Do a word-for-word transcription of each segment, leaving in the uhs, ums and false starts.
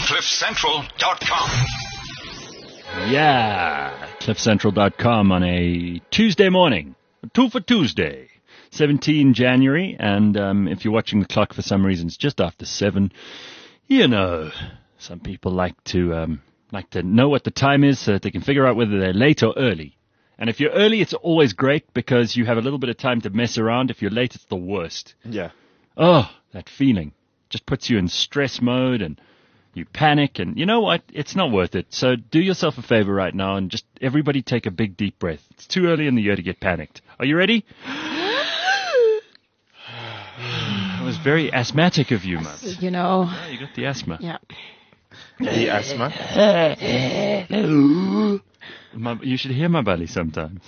cliff central dot com. Yeah, cliff central dot com on a Tuesday morning. Two for Tuesday, seventeenth of January. And um, if you're watching the clock for some reason, it's just after seven. You know, some people like to um, like to know what the time is so that they can figure out whether they're late or early. And if you're early, it's always great because you have a little bit of time to mess around. If you're late, it's the worst. Yeah. Oh, that feeling just puts you in stress mode and you panic. And you know what? It's not worth it. So do yourself a favor right now and just everybody take a big deep breath. It's too early in the year to get panicked. Are you ready? It was very asthmatic of you, Mubs. You know. Yeah, you got the asthma. Yeah. The asthma. My, you should hear my belly sometimes.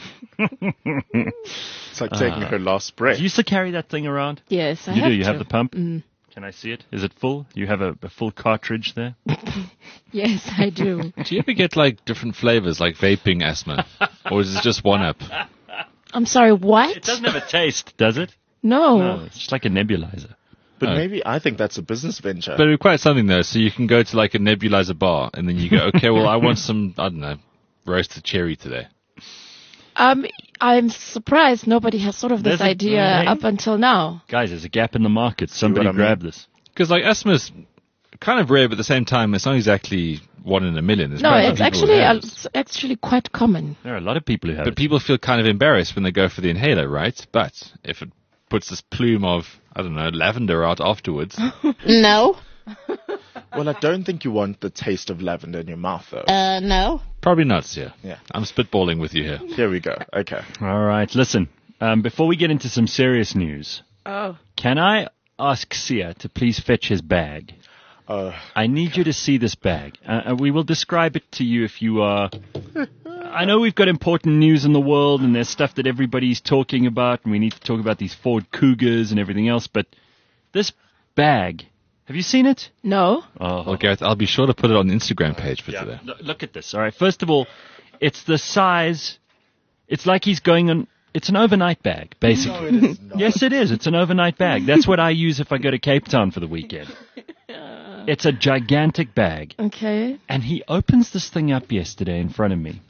It's like taking Uh, her last breath. You used to carry that thing around? Yes, I You have do. You to. have the pump? Mm. Can I see it? Is it full? You have a, a full cartridge there? Yes, I do. Do you ever get like different flavors, like vaping asthma? Or is it just one up? I'm sorry, what? It doesn't have a taste, does it? No. No, it's just like a nebulizer. But Oh. maybe I think that's a business venture. But it requires something though, so you can go to like a nebulizer bar and then you go, okay, well I want some, I don't know, roasted cherry today. Um, I'm surprised nobody has sort of this There's a- idea hey. up until now. Guys, there's a gap in the market. Somebody what I mean? grab this. Because like asthma's kind of rare, but at the same time, it's not exactly one in a million. There's No, quite a lot it's of people who actually have uh, it. it's actually quite common. There are a lot of people who have But it. people feel kind of embarrassed when they go for the inhaler, right? But if it puts this plume of, I don't know, lavender out afterwards, No. Well, I don't think you want the taste of lavender in your mouth, though. Uh, no. probably not, yeah. Yeah. I'm spitballing with you here. Here we go. Okay. All right, listen. Um, before we get into some serious news, Oh. can I ask Sia to please fetch his bag? Uh, I need you to see this bag. Uh, and we will describe it to you if you are... I know we've got important news in the world and there's stuff that everybody's talking about and we need to talk about these Ford Cougars and everything else, but this bag, have you seen it? No. Oh, Well, Gareth, I'll be sure to put it on the Instagram page for yeah. today. Look, look at this. All right, first of all, it's the size... It's like he's going on... It's an overnight bag, basically. it is not. Yes, it is. It's an overnight bag. That's what I use if I go to Cape Town for the weekend. It's a gigantic bag. Okay. And he opens this thing up yesterday in front of me.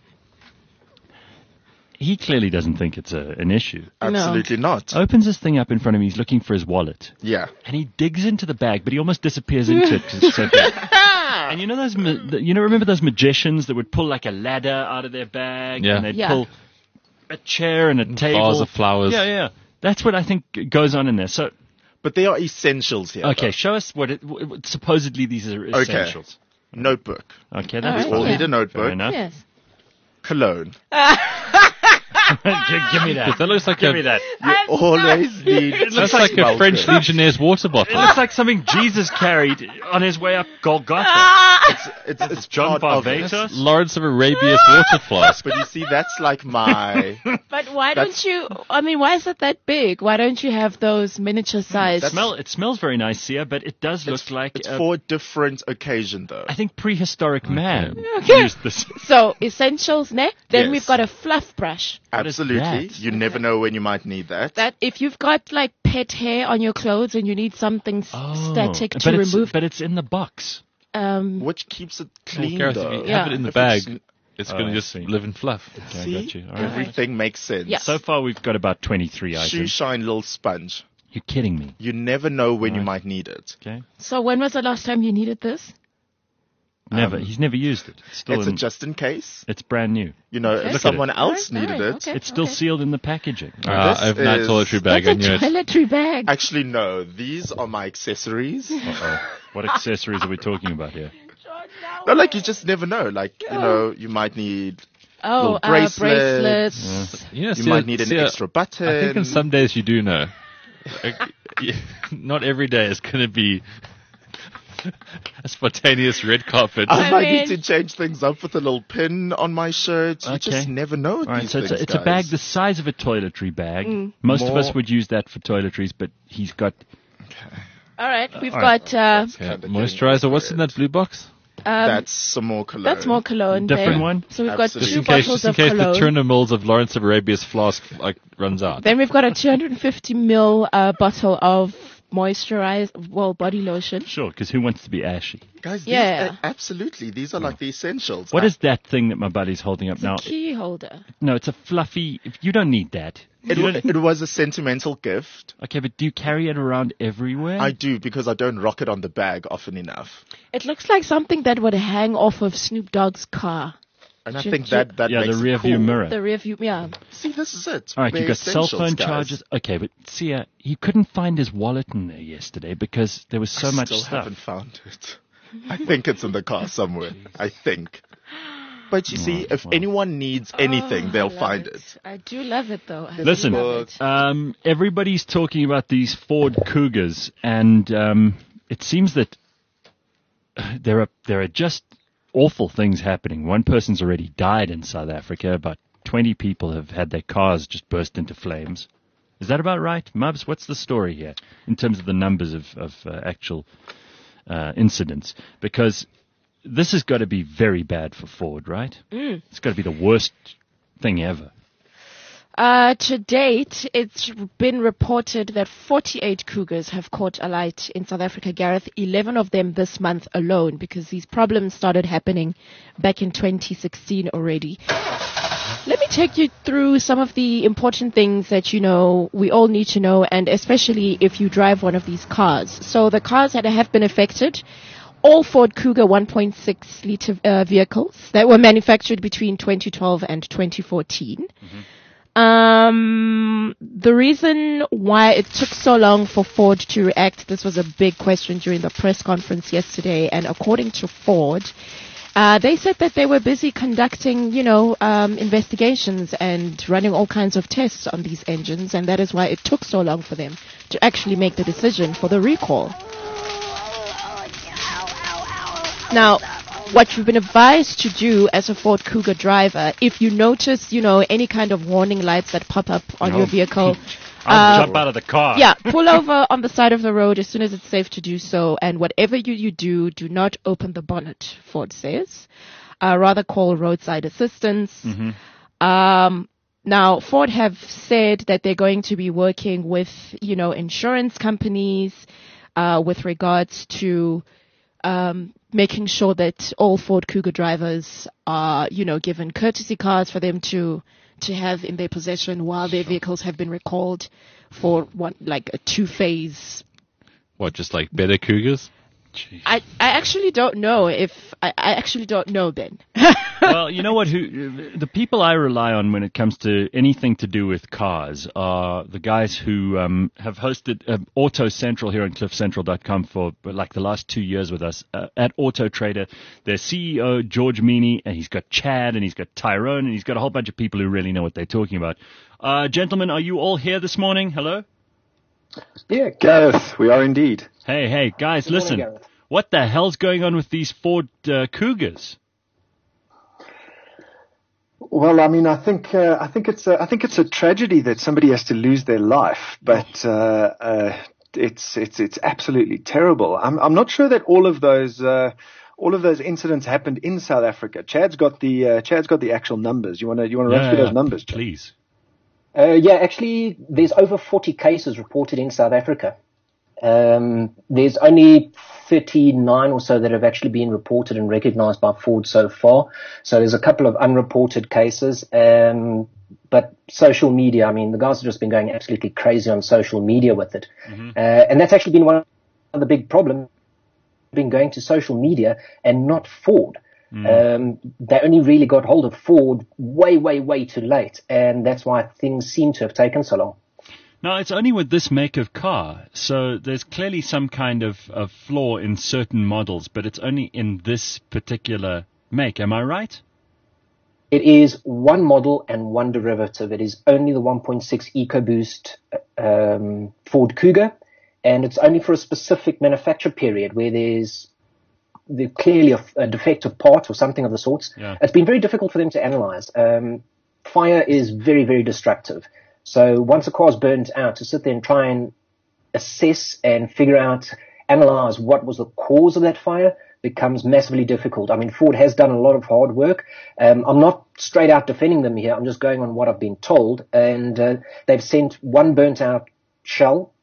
He clearly doesn't think it's a, an issue. Absolutely not. Opens this thing up in front of me. He's looking for his wallet. Yeah. And he digs into the bag, but he almost disappears into it because it's so big. And you know those, ma- the- you know, remember those magicians that would pull like a ladder out of their bag? Yeah. And they'd Yeah. pull a chair and a table. Vase of flowers. Yeah, yeah. That's what I think goes on in there. So, But they are essentials here. okay, though. show us what it, w- w- supposedly these are essentials. Notebook. Okay, that's All We all right. need a Fair notebook. enough. Yes. Cologne. Give, give me that. That looks like Give a, me that. You always need... that's like a French Legionnaire's water It bottle. looks like something Jesus carried on his way up Golgotha. It's, it's John part of it. Barbados. Lawrence of Arabia's water flask. But you see, that's like my... But why That's- don't you? I mean, why is it that big? Why don't you have those miniature size? That's- Smell. It smells very nice here, but it does look like It's a- for a different occasion, though. I think prehistoric man Okay. used this. So essentials, ne? Then Yes. we've got a fluff brush. What is Absolutely. that? You never know when you might need that. That if you've got like pet hair on your clothes and you need something s- static to Oh, but it's, remove, but it's in the box. um, Which keeps it Well, clean, Gareth, though. if you Yeah. have it in the If bag, it's- it's Oh, going I to just see. live in fluff. Okay, I See? got you. All right. Everything makes sense. Yeah. So far, we've got about twenty-three Shoe items. shine little sponge. You're kidding me. You never know when you Right. might need it. Okay. so when was the last time you needed this? Never. Um, He's never used it. It's still It's in, a just in case. it's brand new. You know, Okay. if someone Look else Alright, needed alright, it. okay. It's still sealed in the packaging. Uh, This overnight is- toiletry bag, I That's knew a it. toiletry bag. Actually, no. These are my accessories. Uh-oh. What accessories are we talking about here? No, like you just never know. Like, you know, you might need, oh, little uh, bracelets. bracelets. You, know, you see, might need an see, extra button. I think on some days you do know. Like, yeah, not every day is going to be a spontaneous red carpet. I, I might mean- need to change things up with a little pin on my shirt. You Okay. just never know with All right, these so it's, things, a, it's a guys. bag the size of a toiletry bag. Most of More- us would use that for toiletries, but he's got All right, we've all right. got uh, Yeah, kinda moisturizer. getting What's in that blue box? um, That's some more cologne. that's more cologne. Different then. one? So we've Absolutely. got Just two in case, bottles just in of case the cologne. Turner Mills of Lawrence of Arabia's flask like runs out. Then we've got a two hundred fifty mil uh, bottle of moisturize, well, body lotion. Sure, because who wants to be ashy? Guys, these, Yeah. uh, absolutely. These are like the essentials. What I- is that thing that my buddy's holding up It's now? a key holder. No, it's a fluffy. You don't need that. It, You wa- don't- it was a sentimental gift. okay, but do you carry it around everywhere? I do because I don't rock it on the bag often enough. It looks like something that would hang off of Snoop Dogg's car. And I Ju- think ju- that, that yeah, the makes it rear view cool. mirror. The rear view, yeah. See, this is it. All right, They're you've got cell essentials, phone guys. chargers. Okay, but see, uh, he couldn't find his wallet in there yesterday because there was so I much still stuff. haven't found it. I think it's in the car somewhere. I think. But you see, if wow. anyone needs anything, Oh, they'll I love find it. it. I do love it, though. I do Listen, love it. um, everybody's talking about these Ford Cougars, and um, it seems that uh, there are there are just awful things happening. One person's already died in South Africa. About twenty people have had their cars just burst into flames. Is that about right, Mubs? What's the story here in terms of the numbers of of uh, actual uh, incidents? Because this has got to be very bad for Ford, right? Mm. It's got to be the worst thing ever. Uh, to date, it's been reported that forty-eight cougars have caught alight in South Africa, Gareth, eleven of them this month alone, because these problems started happening back in twenty sixteen already. Let me take you through some of the important things that, you know, we all need to know, and especially if you drive one of these cars. So the cars that have been affected, all Ford Cougar one point six litre uh, vehicles that were manufactured between twenty twelve and twenty fourteen. Mm-hmm. Um, the reason why it took so long for Ford to react, this was a big question during the press conference yesterday, and according to Ford, uh, they said that they were busy conducting, you know, um, investigations and running all kinds of tests on these engines, and that is why it took so long for them to actually make the decision for the recall. Now, what you've been advised to do as a Ford Cougar driver, if you notice, you know, any kind of warning lights that pop up on No. your vehicle, I'll uh, jump out of the car. yeah, pull over on the side of the road as soon as it's safe to do so. And whatever you, you do, do not open the bonnet, Ford says. Uh, rather call roadside assistance. Mm-hmm. Um, now, Ford have said that they're going to be working with, you know, insurance companies uh, with regards to um, making sure that all Ford Cougar drivers are, you know, given courtesy cars for them to to have in their possession while their vehicles have been recalled for one like a two-phase. What, just like better Cougars? Jeez. I I actually don't know if I, I actually don't know, Ben. Well, you know what? Who the people I rely on when it comes to anything to do with cars are the guys who um, have hosted uh, Auto Central here on cliff central dot com for like the last two years with us uh, at Auto Trader. Their C E O George Meany, and he's got Chad, and he's got Tyrone, and he's got a whole bunch of people who really know what they're talking about. Uh, gentlemen, are you all here this morning? Hello. Yeah, Gareth, we are indeed. Hey, hey, guys, Good morning, listen. Gareth. What the hell's going on with these Ford uh, Cougars? Well, I mean, I think uh, I think it's a, I think it's a tragedy that somebody has to lose their life, but uh, uh, it's it's it's absolutely terrible. I'm I'm not sure that all of those uh, all of those incidents happened in South Africa. Chad's got the uh, Chad's got the actual numbers. You want to you want to run through those numbers, Chad? Please. Uh, yeah, actually, there's over forty cases reported in South Africa. Um, there's only thirty-nine or so that have actually been reported and recognized by Ford so far. So there's a couple of unreported cases. Um, but social media, I mean, the guys have just been going absolutely crazy on social media with it. Mm-hmm. Uh, and that's actually been one of the big problems, been going to social media and not Ford. Mm. Um, they only really got hold of Ford way, way, way too late, and that's why things seem to have taken so long. Now, it's only with this make of car, so there's clearly some kind of, of flaw in certain models, but it's only in this particular make. Am I right? It is one model and one derivative. It is only the one point six EcoBoost um, Ford Cougar, and it's only for a specific manufacture period where there's the clearly a, a defective part or something of the sorts. Yeah. It's been very difficult for them to analyze. Um, fire is very, very destructive. So once a car's burnt out, to sit there and try and assess and figure out, analyze what was the cause of that fire becomes massively difficult. I mean, Ford has done a lot of hard work. Um, I'm not straight out defending them here. I'm just going on what I've been told. And uh, they've sent one burnt out shell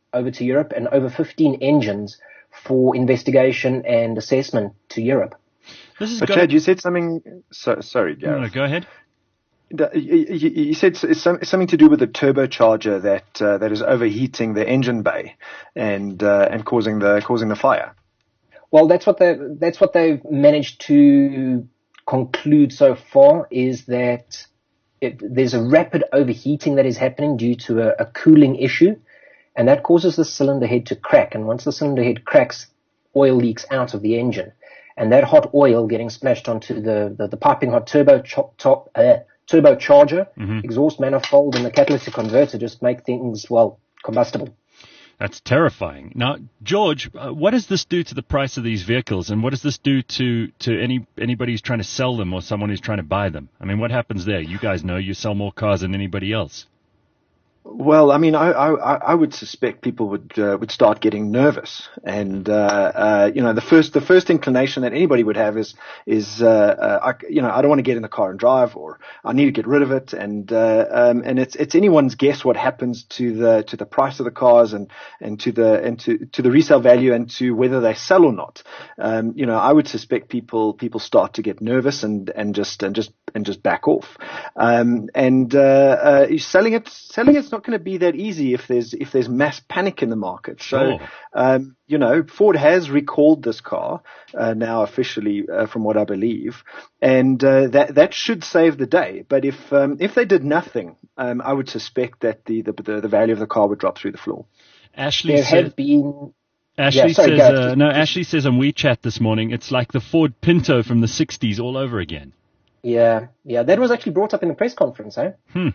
over to Europe and over fifteen engines for investigation and assessment to Europe. This is But gonna- Chad, you said something. So, sorry, No, Gareth. no, go ahead. The- You, you you said it's it's some- it's something to do with the turbocharger that uh, that is overheating the engine bay and uh, and causing the causing the fire. Well, that's what they that's what they've managed to conclude so far, is that it, there's a rapid overheating that is happening due to a, a cooling issue, and that causes the cylinder head to crack. And once the cylinder head cracks, oil leaks out of the engine, and that hot oil getting splashed onto the the, the piping hot turbo cho- top, uh, turbocharger, Mm-hmm. exhaust manifold, and the catalytic converter just make things, well, combustible. That's terrifying. Now, George, uh, what does this do to the price of these vehicles, and what does this do to, to any anybody who's trying to sell them or someone who's trying to buy them? I mean, what happens there? You guys know you sell more cars than anybody else. Well, I mean, I I, I would suspect people would uh, would start getting nervous, and uh, uh, you know, the first the first inclination that anybody would have is is uh, uh, I, you know, I don't want to get in the car and drive, or I need to get rid of it, and uh, um, and it's it's anyone's guess what happens to the to the price of the cars and and to the and to to the resale value and to whether they sell or not. Um, you know, I would suspect people people start to get nervous and and just and just and just back off, um, and uh, uh, selling it selling it's not going to be that easy if there's if there's mass panic in the market. So, Sure. um, you know, Ford has recalled this car uh, now officially, uh, from what I believe, and uh, that that should save the day. But if um, if they did nothing, um, I would suspect that the, the the the value of the car would drop through the floor. Ashley There said, have been Ashley Yeah, sorry, says, Gareth, uh, just- no, Ashley says on WeChat this morning, it's like the Ford Pinto from the sixties all over again. Yeah, yeah, that was actually brought up in the press conference, eh? Hmm.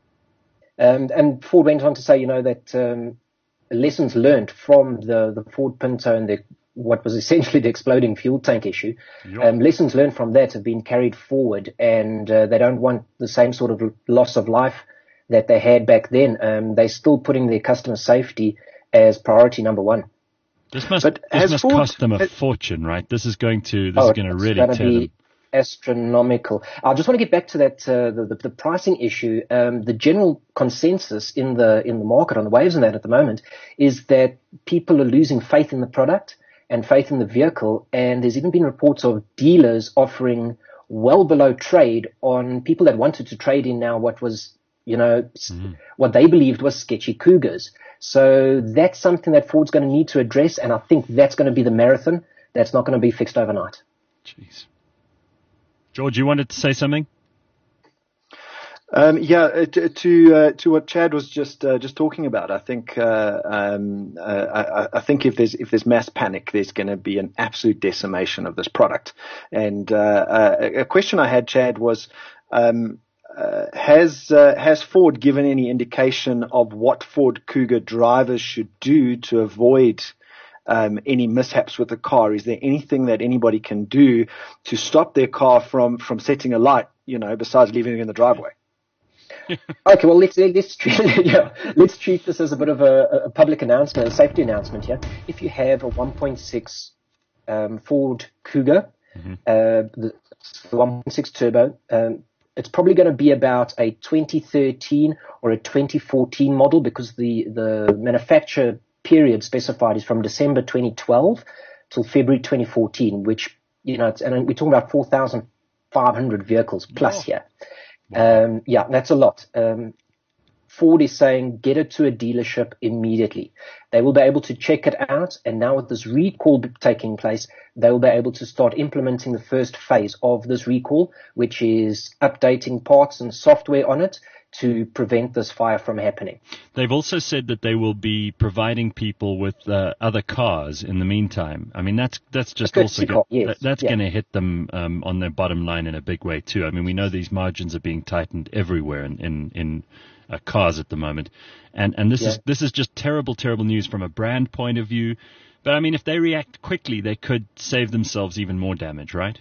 Um, and Ford went on to say, you know, that um, lessons learned from the, the Ford Pinto and the what was essentially the exploding fuel tank issue, um, lessons learned from that have been carried forward, and uh, they don't want the same sort of loss of life that they had back then. Um, they're still putting their customer safety as priority number one. This must But this has must Ford- cost them a uh, fortune, right? This is going to this Oh, is going to it's really gonna tear be them. astronomical. I just want to get back to that uh, the, the the pricing issue. Um, the general consensus in the in the market on the waves and that at the moment is that people are losing faith in the product and faith in the vehicle, and there's even been reports of dealers offering well below trade on people that wanted to trade in now what was, you know, Mm-hmm. what they believed was sketchy Cougars. So that's something that Ford's going to need to address, and I think that's going to be the marathon. That's not going to be fixed overnight. Jeez. George, you wanted to say something? Um, yeah, uh, to to, uh, to what Chad was just uh, just talking about, I think uh, um, uh, I, I think if there's if there's mass panic, there's going to be an absolute decimation of this product. And uh, uh, a question I had, Chad, was um, uh, has uh, has Ford given any indication of what Ford Cougar drivers should do to avoid Um, any mishaps with the car? Is there anything that anybody can do to stop their car from, from setting a light, you know, besides leaving it in the driveway? Okay, well, let's let's treat yeah, let's treat this as a bit of a, a public announcement, a safety announcement here. If you have a one point six um, Ford Cougar, Mm-hmm. uh, the, the one point six turbo, um, it's probably going to be about a twenty thirteen or a twenty fourteen model, because the the manufacturer period specified is from December twenty twelve till February twenty fourteen, which, you know, it's, and we're talking about four thousand five hundred vehicles plus here. Um, yeah, that's a lot. Um, Ford is saying get it to a dealership immediately. They will be able to check it out, and now with this recall taking place, they will be able to start implementing the first phase of this recall, which is updating parts and software on it to prevent this fire from happening. They've also said that they will be providing people with uh, other cars in the meantime. I mean, that's that's just A also courtesy car, go- yes, that, that's yeah. going to hit them um, on their bottom line in a big way too. I mean, we know these margins are being tightened everywhere in in, in uh, cars at the moment, and and this Yeah. is this is just terrible, terrible news from a brand point of view. But I mean, if they react quickly, they could save themselves even more damage, right?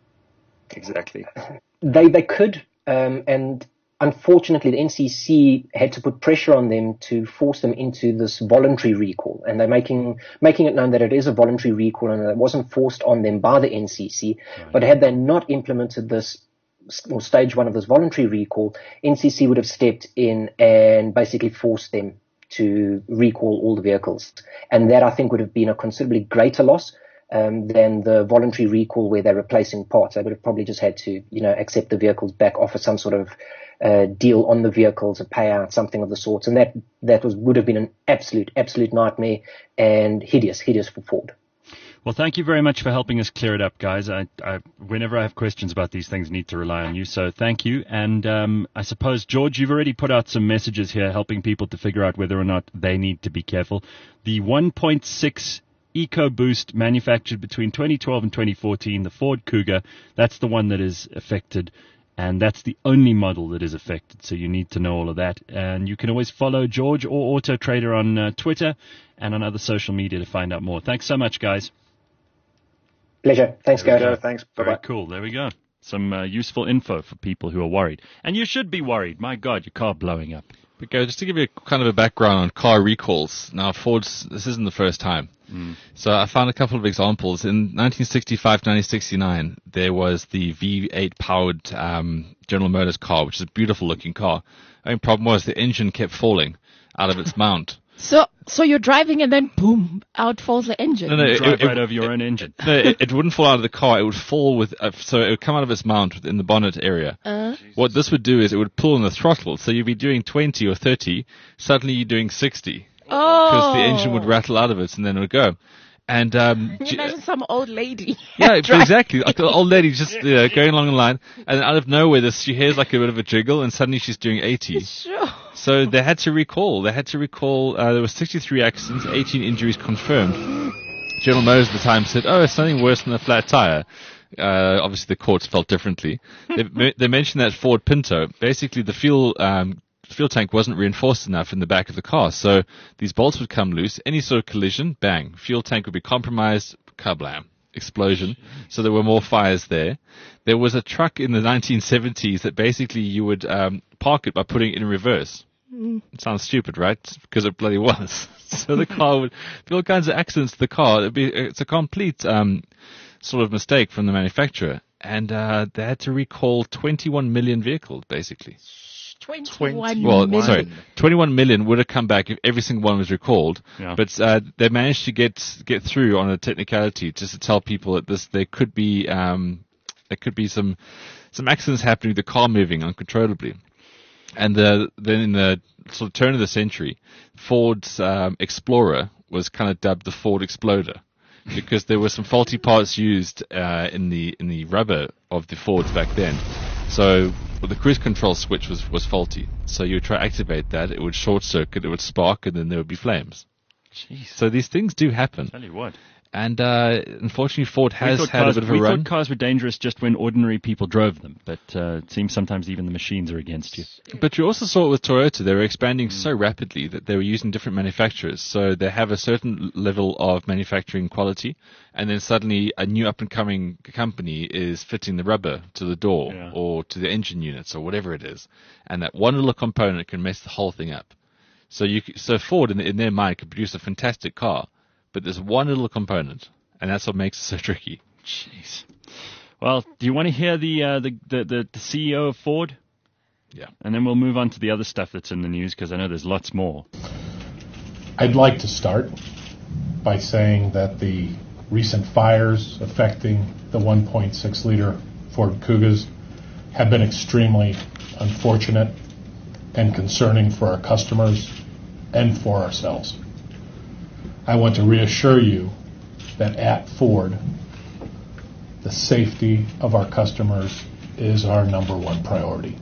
Exactly. They they could, um, and unfortunately, the N C C had to put pressure on them to force them into this voluntary recall, and they're making making it known that it is a voluntary recall and that it wasn't forced on them by the N C C. Right. But had they not implemented this, or stage one of this voluntary recall, N C C would have stepped in and basically forced them to recall all the vehicles. And that, I think, would have been a considerably greater loss um, than the voluntary recall where they're replacing parts. They would have probably just had to, you know, accept the vehicles back, offer some sort of uh, deal on the vehicles, a payout, something of the sorts. And that, that was, would have been an absolute, absolute nightmare and hideous, hideous for Ford. Well, thank you very much for helping us clear it up, guys. I, I, whenever I have questions about these things, need to rely on you. So thank you. And um, I suppose, George, you've already put out some messages here helping people to figure out whether or not they need to be careful. The one point six EcoBoost manufactured between twenty twelve and twenty fourteen, the Ford Kuga, that's the one that is affected. And that's the only model that is affected. So you need to know all of that. And you can always follow George or Auto Trader on uh, Twitter and on other social media to find out more. Thanks so much, guys. Pleasure. Thanks, guys. Go. Thanks. Bye-bye. Very cool. There we go. Some uh, useful info for people who are worried. And you should be worried. My God, your car blowing up. But go, just to give you a, kind of a background on car recalls. Now, Ford's, this isn't the first time. Mm. So I found a couple of examples. In nineteen sixty-five to nineteen sixty-nine, there was the V eight powered um, General Motors car, which is a beautiful looking car. The only problem was the engine kept falling out of its mount. So, so you're driving and then boom, out falls the engine. No, no, you it, drive it, right it, over your own engine. No, it, it wouldn't fall out of the car. It would fall with, uh, so it would come out of its mount in the bonnet area. Uh, What this would do is it would pull on the throttle. So you'd be doing twenty or thirty. Suddenly you're doing sixty. oh. Because the engine would rattle out of it and then it would go. And, um, Can you imagine some old lady? yeah, driving. exactly. Like the old lady just you know, going along the line, and out of nowhere, this she hears like a bit of a jiggle, and suddenly she's doing eighty. Sure. So they had to recall. They had to recall. Uh, there were sixty-three accidents, eighteen injuries confirmed. General Motors at the time said, "Oh, it's nothing worse than a flat tire." Uh, obviously, the courts felt differently. they, they mentioned that Ford Pinto, basically the fuel. Um, fuel tank wasn't reinforced enough in the back of the car, so these bolts would come loose. Any sort of collision, bang, fuel tank would be compromised, kablam, explosion. So there were more fires there. There was a truck in the nineteen seventies that basically you would um, park it by putting it in reverse. Mm. It sounds stupid, right? Because it bloody was. So the car would be all kinds of accidents to the car. It'd be, it's a complete um, sort of mistake from the manufacturer. And uh, they had to recall twenty-one million vehicles, basically. twenty-one Well, million. sorry, twenty-one million would have come back if every single one was recalled. Yeah. But uh, they managed to get get through on a technicality, just to tell people that this there could be um, there could be some some accidents happening, the car moving uncontrollably. And the, then in the sort of turn of the century, Ford's um, Explorer was kind of dubbed the Ford Exploder, because there were some faulty parts used uh, in the in the rubber of the Fords back then. So well, the cruise control switch was, was faulty. So you would try to activate that, it would short circuit, it would spark, and then there would be flames. Jeez. So these things do happen. Tell you what. And uh, unfortunately, Ford has had cars, a bit of a we run. thought cars were dangerous just when ordinary people drove them, but uh, it seems sometimes even the machines are against you. But you also saw it with Toyota. They were expanding mm. so rapidly that they were using different manufacturers. So they have a certain level of manufacturing quality, and then suddenly a new up-and-coming company is fitting the rubber to the door yeah. or to the engine units or whatever it is. And that one little component can mess the whole thing up. So you, so Ford, in, in their mind, could produce a fantastic car, but there's one little component, and that's what makes it so tricky. Jeez. Well, do you want to hear the, uh, the, the, the, the C E O of Ford? Yeah. And then we'll move on to the other stuff that's in the news, because I know there's lots more. I'd like to start by saying that the recent fires affecting the one point six liter Ford Kugas have been extremely unfortunate and concerning for our customers and for ourselves. I want to reassure you that at Ford, the safety of our customers is our number one priority.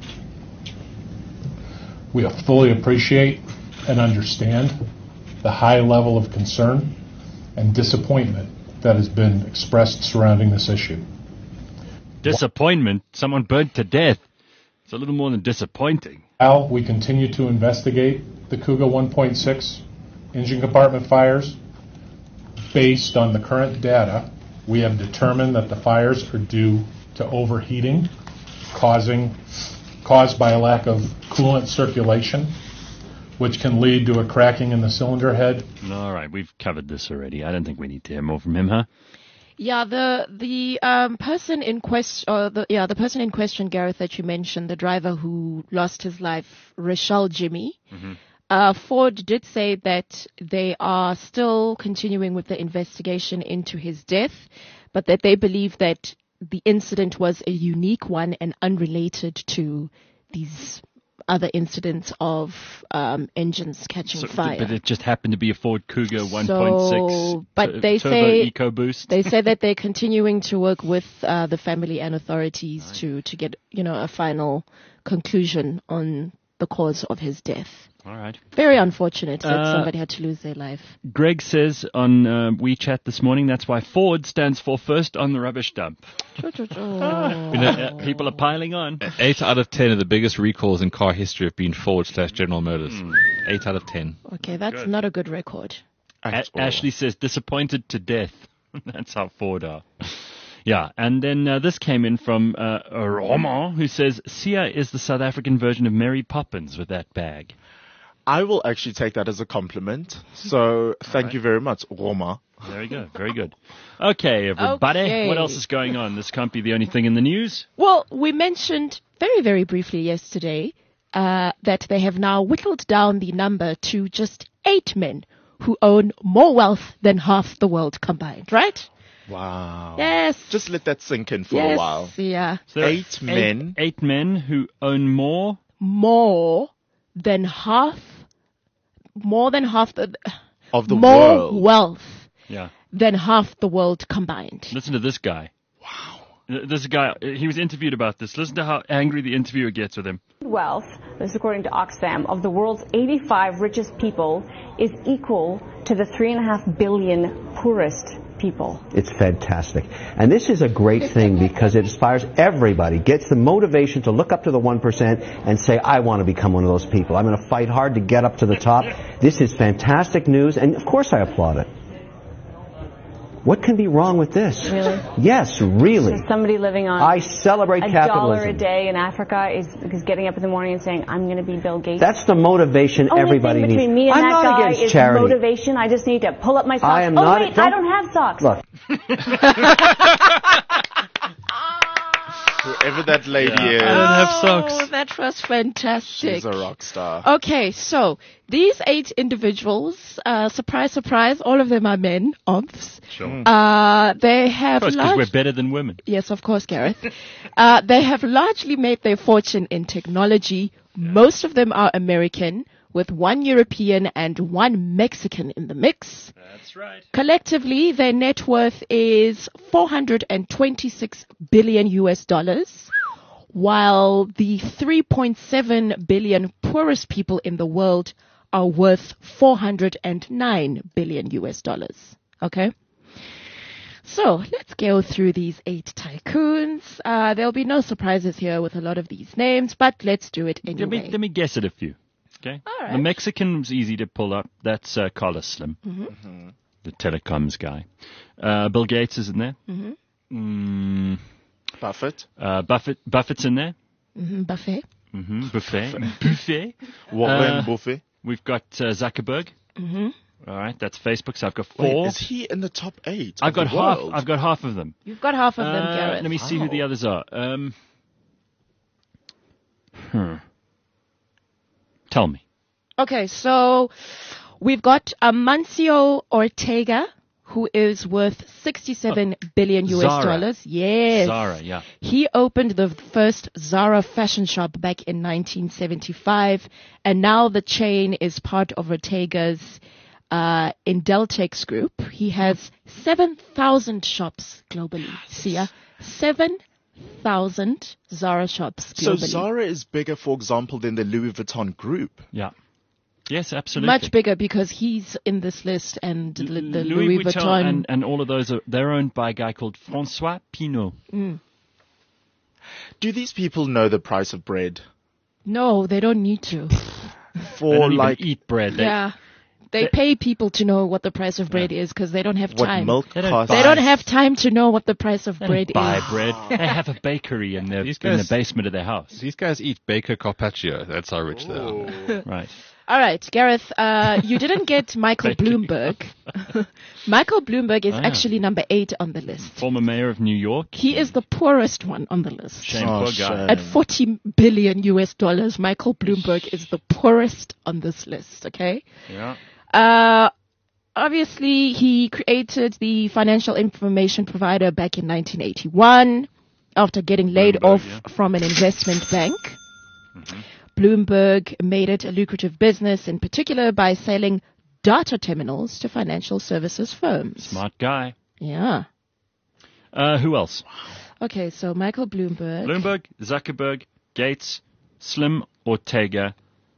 We fully appreciate and understand the high level of concern and disappointment that has been expressed surrounding this issue. Disappointment? Someone burnt to death. It's a little more than disappointing. While we continue to investigate the Kuga one point six engine compartment fires, based on the current data, we have determined that the fires are due to overheating, causing caused by a lack of coolant circulation, which can lead to a cracking in the cylinder head. All right, we've covered this already. I don't think we need to hear more from him, huh? Yeah, the the um, person in question, or the yeah, the person in question, Gareth, that you mentioned, the driver who lost his life, Rachel Jimmy. Mm-hmm. Uh, Ford did say that they are still continuing with the investigation into his death, but that they believe that the incident was a unique one and unrelated to these other incidents of um, engines catching So, fire. but it just happened to be a Ford Cougar one point So, six but tu- they turbo say EcoBoost. they say that they're continuing to work with uh, the family and authorities to to get you know a final conclusion on the cause of his death. All right. Very unfortunate that Uh, somebody had to lose their life. Greg says on uh, WeChat this morning that's why Ford stands for first on the rubbish dump. You know, uh, people are piling on. Eight out of ten of the biggest recalls in car history have been Ford slash General Motors. Eight out of ten. Okay, that's not a good record. A- Ashley says disappointed to death. That's how Ford are. Yeah, and then uh, this came in from uh, Roman, who says Sia is the South African version of Mary Poppins with that bag. I will actually take that as a compliment. So thank right. you very much, Roma. Very good, very good. Okay, everybody, Okay. what else is going on? This can't be the only thing in the news. Well, we mentioned very, very briefly yesterday uh, that they have now whittled down the number to just eight men who own more wealth than half the world combined, right? Wow. Yes. Just let that sink in for yes, a while. Yeah. So there are Eight men. Eight men who own more. More than half, more than half the, Of the more world. wealth Yeah. than half the world combined. Listen to this guy. Wow. This guy, he was interviewed about this. Listen to how angry the interviewer gets with him. Wealth, this is according to Oxfam, of the world's eighty-five richest people is equal to the three and a half billion poorest people. It's fantastic. And this is a great thing because it inspires everybody, gets the motivation to look up to the one percent and say, I want to become one of those people. I'm going to fight hard to get up to the top. This is fantastic news, and of course I applaud it. What can be wrong with this? Really? Yes, really. So somebody living on I celebrate a capitalism. dollar a day in Africa is, is getting up in the morning and saying, I'm going to be Bill Gates. That's the motivation Only everybody thing needs. between me and I'm that not guy against is charity. motivation. I just need to pull up my socks. I am oh, not- wait, don't- I don't have socks. Look, Whoever that lady Yeah. is, I don't have Oh, socks. that was fantastic. she's a rock star. Okay, so these eight individuals, uh, surprise, surprise, all of them are men, obvs. Sure. Uh, they have Because large- we're better than women. Yes, of course, Gareth. uh, they have largely made their fortune in technology. Most of them are American, with one European and one Mexican in the mix. That's right. Collectively, their net worth is four hundred twenty-six billion U S dollars, while the three point seven billion poorest people in the world are worth four hundred nine billion U S dollars. Okay? So let's go through these eight tycoons. Uh, there'll be no surprises here with a lot of these names, but let's do it Let me, anyway. let me guess at a few. Okay. All right. The Mexican was easy to pull up. That's uh, Carlos Slim, Mm-hmm. the telecoms guy. Uh, Bill Gates is in there. Mm-hmm. Mm, Buffett. uh, Buffett, Buffett's in there. Mhm, Buffet. hmm Buffet. Buffet. Warren Uh, Buffett. We've got uh, Zuckerberg. Mm-hmm. All right, that's Facebook. So I've got Wait, four. is he in the top eight? I've of got the half. world? I've got half of them. You've got half of them, Uh, Gareth. let me see who the Wow. others are. Um, hmm. Tell me. Okay, so we've got Amancio Ortega, who is worth sixty-seven billion U S Zara. dollars. Yes. Zara, yeah. He opened the first Zara fashion shop back in nineteen seventy-five, and now the chain is part of Ortega's uh, Indeltex group. He has seven thousand shops globally. Sia, seven thousand Zara shops So globally. Zara is bigger, for example, than the Louis Vuitton group. Yeah. Yes, absolutely. Much bigger because he's in this list, and the, the Louis, Vuitton. and, and all of those are they're owned by a guy called Francois Pinault. Do these people know the price of bread? No, they don't need to. They For don't like even eat bread. They, yeah. They they- pay people to know what the price of bread is because they don't have what time. milk They don't costs? They don't have time to know what the price of they bread don't buy is. bread. They have a bakery in their These in the guys- basement of their house. These guys eat Baker Carpaccio. That's how rich they are. Right. All right, Gareth, uh, you didn't get Michael Bloomberg. Michael Bloomberg is Ah. actually number eight on the list. Former mayor of New York. He is the poorest one on the list. Shame, Oh, poor guy. shame. At forty billion U S dollars, Michael Bloomberg is the poorest on this list, okay? Yeah. Uh, obviously, he created the financial information provider back in nineteen eighty-one after getting laid Bloomberg, off yeah. from an investment bank. Bloomberg made it a lucrative business, in particular by selling data terminals to financial services firms. Smart guy. Yeah. Uh, who else? Okay, so Michael Bloomberg. Bloomberg, Zuckerberg, Gates, Slim Ortega,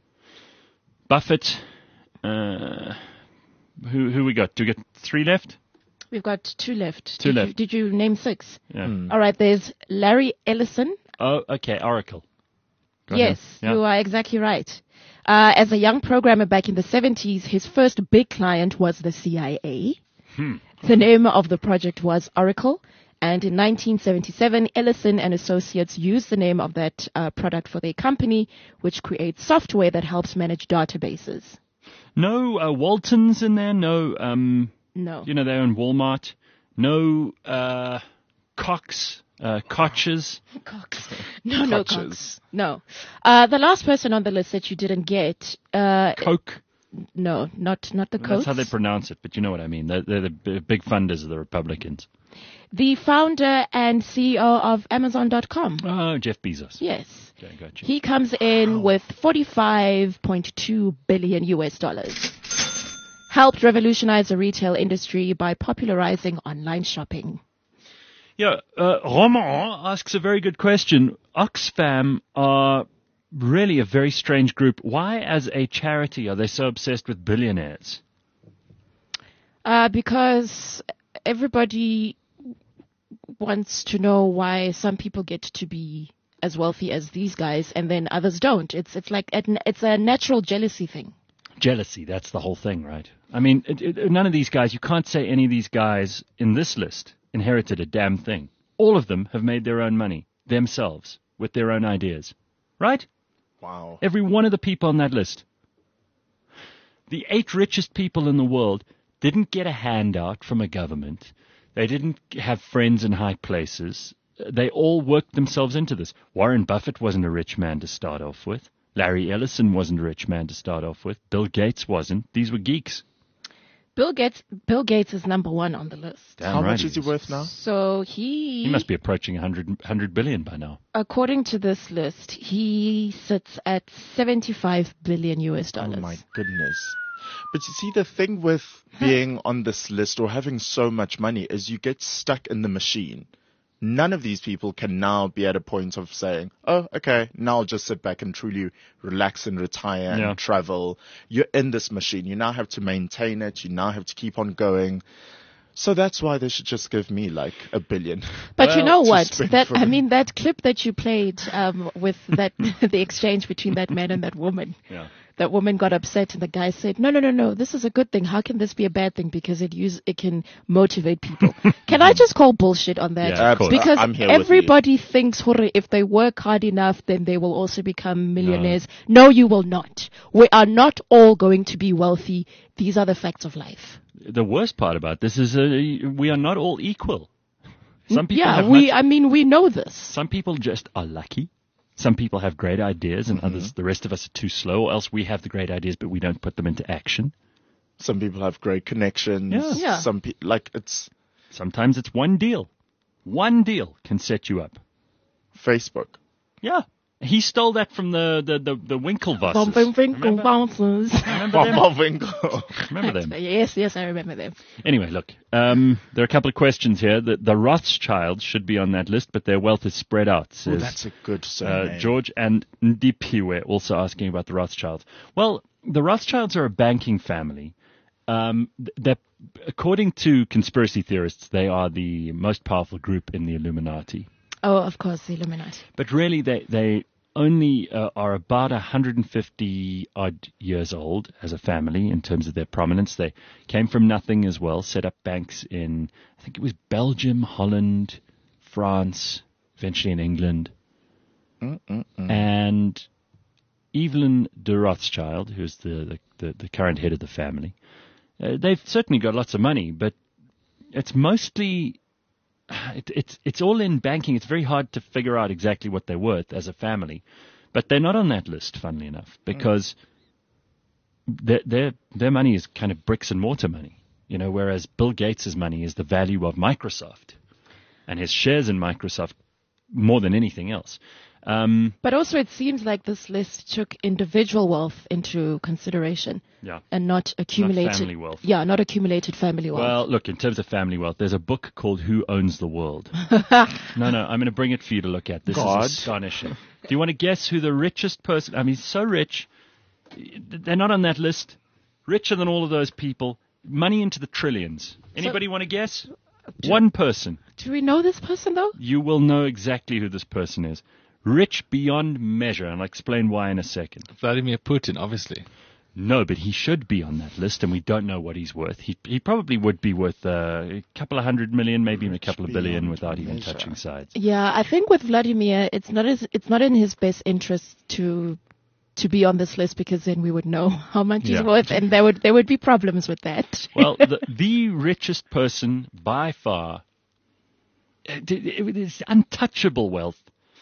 Buffett. Uh, who who we got? Do we get three left? We've got two left. Two did left. You, did you name six? Yeah. All right, there's Larry Ellison. Oh, okay. Oracle. Got Yes, him. Yeah. you are exactly right. Uh, as a young programmer back in the seventies, his first big client was the C I A. Hmm. The name of the project was Oracle. And in nineteen seventy-seven, Ellison and Associates used the name of that uh, product for their company, which creates software that helps manage databases. No uh, Waltons in there. No, um, No. you know, they own Walmart. No uh, Cox, uh, Koch's. Cox. No, no, Coaches. Cox. No. Uh, the last person on the list that you didn't get, uh, Coke. no, not, not the That's Coke. how they pronounce it, but you know what I mean. They're, they're the b- big funders of the Republicans. The founder and C E O of Amazon dot com. Oh, Jeff Bezos. Yes. Okay, gotcha. He comes in with forty-five point two billion U S dollars. Helped revolutionize the retail industry by popularizing online shopping. Yeah, uh, Roman asks a very good question. Oxfam are really a very strange group. Why, as a charity, are they so obsessed with billionaires? Uh, because everybody wants to know why some people get to be as wealthy as these guys and then others don't. It's it's like an, it's a natural jealousy thing. Jealousy, that's the whole thing, right? I mean, it, it, none of these guys, you can't say any of these guys in this list inherited a damn thing. All of them have made their own money, themselves, with their own ideas. Right? Wow. Every one of the people on that list. The eight richest people in the world didn't get a handout from a government. They didn't have friends in high places. They all worked themselves into this. Warren Buffett wasn't a rich man to start off with. Larry Ellison wasn't a rich man to start off with. Bill Gates wasn't. These were geeks. Bill Gates Bill Gates is number one on the list. Damn How right much is he is. worth now? So he, He must be approaching one hundred, one hundred billion by now. according to this list, he sits at seventy-five billion U S dollars. Oh my goodness. But you see, the thing with being on this list or having so much money is you get stuck in the machine. None of these people can now be at a point of saying, oh, okay, now I'll just sit back and truly relax and retire Yeah. and travel. You're in this machine. You now have to maintain it. You now have to keep on going. So that's why they should just give me like a billion. But you Well, know to what? spend That for I me. mean, that clip that you played um, with that the exchange between that man and that woman. Yeah. That woman got upset, and the guy said, "No, no, no, no. This is a good thing. How can this be a bad thing? Because it use it can motivate people." Can I just call bullshit on that? Yeah, of course. Because I'm here with you. everybody thinks, "Hore, if they work hard enough, then they will also become millionaires." No. you will not. We are not all going to be wealthy. These are the facts of life. The worst part about this is uh, we are not all equal. Some people yeah, have we. much- I mean, we know this. Some people just are lucky. Some people have great ideas, and others, the rest of us, are too slow. Or else we have the great ideas, but we don't put them into action. Some people have great connections. Yeah. Yeah. Some people, like it's Sometimes it's one deal. One deal can set you up. Facebook. Yeah. He stole that from the, the, the, the Winklevosses. Something Remember, bounces. remember them? Winkle. Remember them? Yes, yes, I remember them. Anyway, look, um, there are a couple of questions here. The, the Rothschilds should be on that list, but their wealth is spread out. Oh, says, that's a good surname. uh, George and Ndipiwe also asking about the Rothschilds. Well, the Rothschilds are a banking family. Um, that, according to conspiracy theorists, they are the most powerful group in the Illuminati. Oh, of course, the Illuminati. But really, they they only uh, are about one hundred fifty odd years old as a family in terms of their prominence. They came from nothing as well, set up banks in, I think it was Belgium, Holland, France, eventually in England. Mm-mm-mm. And Evelyn de Rothschild, who's the, the, the, the current head of the family, uh, they've certainly got lots of money, but it's mostly, it, it's it's all in banking. It's very hard to figure out exactly what they're worth as a family. But they're not on that list, funnily enough, because mm. their, their, their money is kind of bricks and mortar money, you know, whereas Bill Gates' money is the value of Microsoft and his shares in Microsoft more than anything else. Um, but also it seems like this list took individual wealth into consideration. Yeah. And not accumulated. Not family wealth. Yeah, not accumulated family wealth. Well, look, in terms of family wealth, there's a book called Who Owns the World? no, no, I'm going to bring it for you to look at. This God. is astonishing. Do you want to guess who the richest person, I mean, so rich, they're not on that list, richer than all of those people, money into the trillions. Anybody so, want to guess? Do, One person. Do we know this person, though? You will know exactly who this person is. Rich beyond measure, and I'll explain why in a second. Vladimir Putin, obviously. No, but he should be on that list, and we don't know what he's worth. He he probably would be worth uh, a couple of hundred million, maybe even a couple of billion, without even measure. touching sides. Yeah, I think with Vladimir, it's not as, it's not in his best interest to to be on this list, because then we would know how much yeah. he's worth, and there would there would be problems with that. Well, the, the richest person by far, it, it, it's untouchable wealth.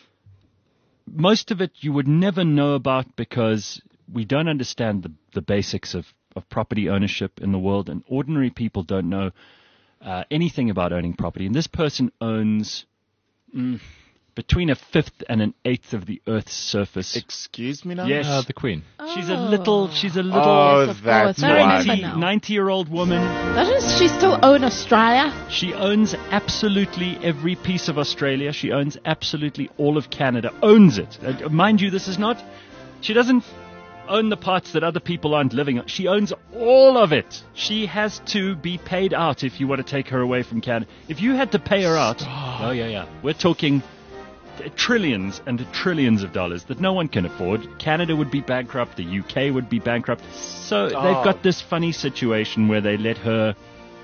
Most of it you would never know about because we don't understand the, the basics of, of property ownership in the world, and ordinary people don't know uh, anything about owning property. And this person owns mm, between a fifth and an eighth of the Earth's surface. Excuse me now? Yes. Uh, the Queen. Oh. She's a little, she's a little oh, yes, that's ninety, ninety-year-old woman. Doesn't she still own Australia? She owns absolutely every piece of Australia. She owns absolutely all of Canada. Owns it. Uh, mind you, this is not, she doesn't own the parts that other people aren't living on. She owns all of it. She has to be paid out if you want to take her away from Canada. If you had to pay her out, oh yeah, yeah, we're talking trillions and trillions of dollars that no one can afford. Canada would be bankrupt. The U K would be bankrupt. So oh. they've got this funny situation where they let her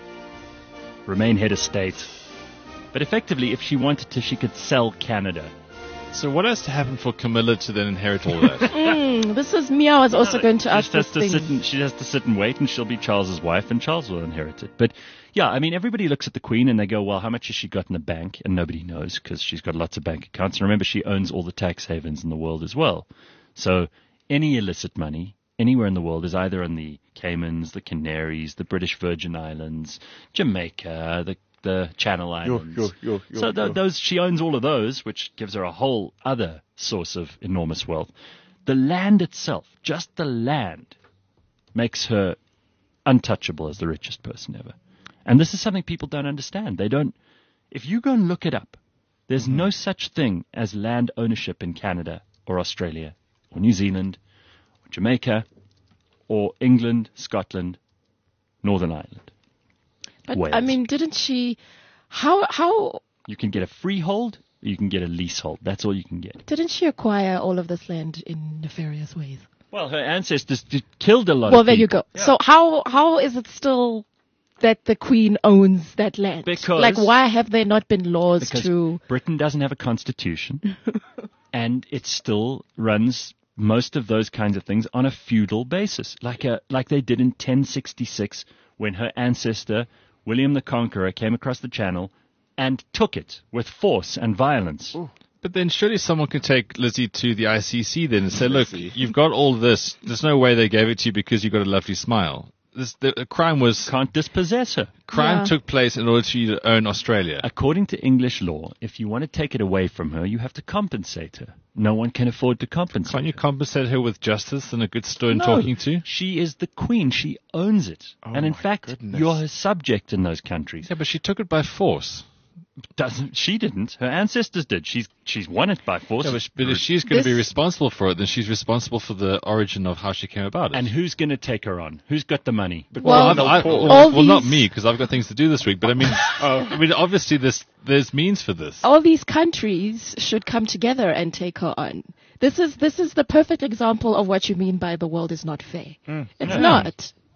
remain head of state. But effectively, if she wanted to, she could sell Canada. So what has to happen for Camilla to then inherit all that? mm, this is me. I was also no, going to ask this to thing. Sit and, she has to sit and wait, and she'll be Charles's wife, and Charles will inherit it. But yeah, I mean, everybody looks at the Queen and they go, well, how much has she got in the bank? And nobody knows because she's got lots of bank accounts. And remember, she owns all the tax havens in the world as well. So any illicit money anywhere in the world is either on the Caymans, the Canaries, the British Virgin Islands, Jamaica, the the Channel Islands. Yo, yo, yo, yo, so th- yo. those she owns all of those, which gives her a whole other source of enormous wealth. The land itself, just the land, makes her untouchable as the richest person ever. And this is something people don't understand. They don't. If you go and look it up, there's mm-hmm. no such thing as land ownership in Canada or Australia or New Zealand or Jamaica or England, Scotland, Northern Ireland. But, Wales. I mean, didn't she... How... how? You can get a freehold, or you can get a leasehold. That's all you can get. Didn't she acquire all of this land in nefarious ways? Well, her ancestors did, killed a lot well, of people. Well, there you go. Yeah. So how how is it still that the Queen owns that land? Because... Like, why have there not been laws because to... Britain doesn't have a constitution, and it still runs most of those kinds of things on a feudal basis, like a like they did in ten sixty-six when her ancestor... William the Conqueror came across the Channel and took it with force and violence. Ooh. But then surely someone could take Lizzie to the I C C then and say, look, you've got all this. There's no way they gave it to you because you've got a lovely smile. This, the, the crime was... Can't dispossess her. Crime yeah. took place in order for you to own Australia. According to English law, if you want to take it away from her, you have to compensate her. No one can afford to compensate Can't you her. compensate her with justice and a good stone no, talking to? She is the Queen. She owns it. Oh and in my fact, goodness. you're her subject in those countries. Yeah, but she took it by force. Doesn't she didn't. Her ancestors did. She's she's won it by force. Yeah, but, but if she's going This- to be responsible for it, then she's responsible for the origin of how she came about it. And who's going to take her on? Who's got the money? Well, I've- I- well, all well, not these- me, because I've got things to do this week. But I mean, I mean, obviously, this there's means for this. all these countries should come together and take her on. This is this is the perfect example of what you mean by the world is not fair. Mm. It's Yeah. not.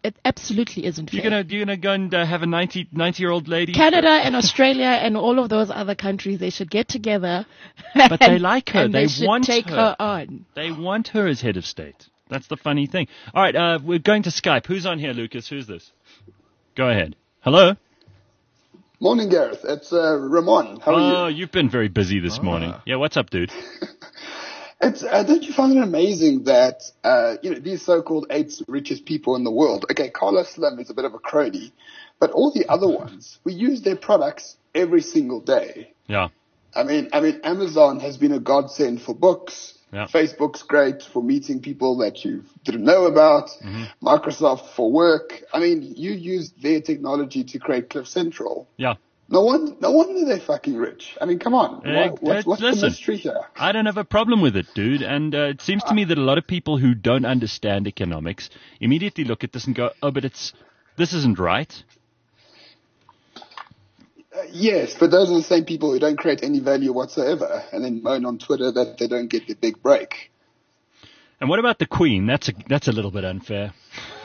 it absolutely isn't fair. You're gonna you're gonna go and uh, have a ninety, ninety year old lady. Canada and Australia and all of those other countries, they should get together. But and, they like her. And they they should want take her. her on. They want her as head of state. That's the funny thing. All right, uh, we're going to Skype. Who's on here, Lucas? Who's this? Go ahead. Hello. Morning, Gareth. It's uh, Ramon. How are you? Oh, you've been very busy this Ah. morning. Yeah, what's up, dude? It's, uh, don't you find it amazing that, uh, you know, these so-called eight richest people in the world, okay, Carlos Slim is a bit of a crony, but all the other ones, we use their products every single day. Yeah. I mean, I mean, Amazon has been a godsend for books. Yeah. Facebook's great for meeting people that you didn't know about. Mm-hmm. Microsoft for work. I mean, you used their technology to create Cliff Central. Yeah. No wonder, no wonder they're fucking rich. I mean, come on. Uh, what, what's what's listen, the mystery here? I don't have a problem with it, dude. And uh, it seems to me that a lot of people who don't understand economics immediately look at this and go, "Oh, but it's this isn't right." Uh, yes, but those are the same people who don't create any value whatsoever and then moan on Twitter that they don't get the big break. And what about the Queen? That's a that's a little bit unfair.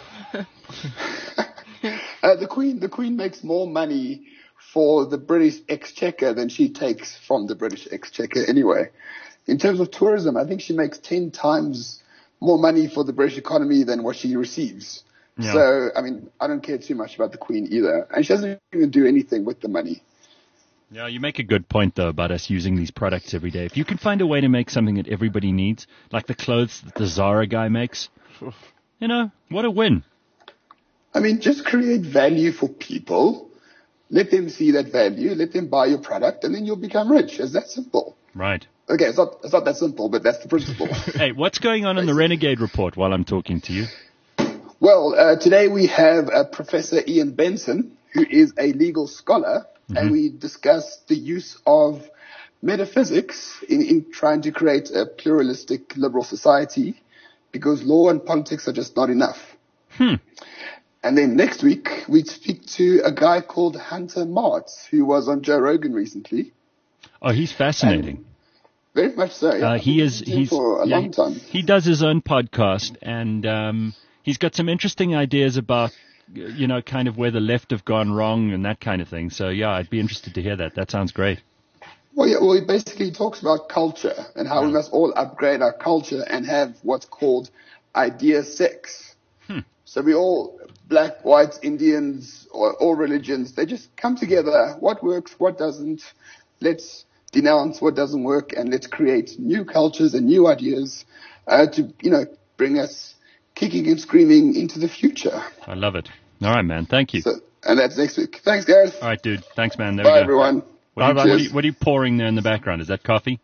uh, the Queen, the Queen makes more money for the British Exchequer than she takes from the British Exchequer anyway. In terms of tourism, I think she makes ten times more money for the British economy than what she receives. Yeah. So, I mean, I don't care too much about the Queen either. And she doesn't even do anything with the money. Yeah, you make a good point, though, about us using these products every day. If you can find a way to make something that everybody needs, like the clothes that the Zara guy makes, you know, what a win. I mean, just create value for people. Let them see that value. Let them buy your product, and then you'll become rich. It's that simple. Right. Okay, it's not, it's not that simple, but that's the principle. Hey, what's going on in the Renegade Report while I'm talking to you? Well, uh, today we have uh, Professor Ian Benson, who is a legal scholar, mm-hmm. and we discuss the use of metaphysics in, in trying to create a pluralistic liberal society, because law and politics are just not enough. Hmm. And then next week, we speak to a guy called Hunter Martz, who was on Joe Rogan recently. Oh, he's fascinating. And very much so. Yeah. Uh, he is. He's for a yeah, long time. He does his own podcast, and um, he's got some interesting ideas about, you know, kind of where the left have gone wrong and that kind of thing. So yeah, I'd be interested to hear that. That sounds great. Well, yeah, well, he basically talks about culture and how yeah. we must all upgrade our culture and have what's called idea sex. Hmm. So we all, black, white, Indians, or all religions, they just come together. What works, what doesn't. Let's denounce what doesn't work, and let's create new cultures and new ideas uh, to, you know, bring us kicking and screaming into the future. I love it. All right, man. Thank you. So, and that's next week. Thanks, Gareth. All right, dude. Thanks, man. There Bye, we go. everyone. What are, you, what, are you, what are you pouring there in the background? Is that coffee?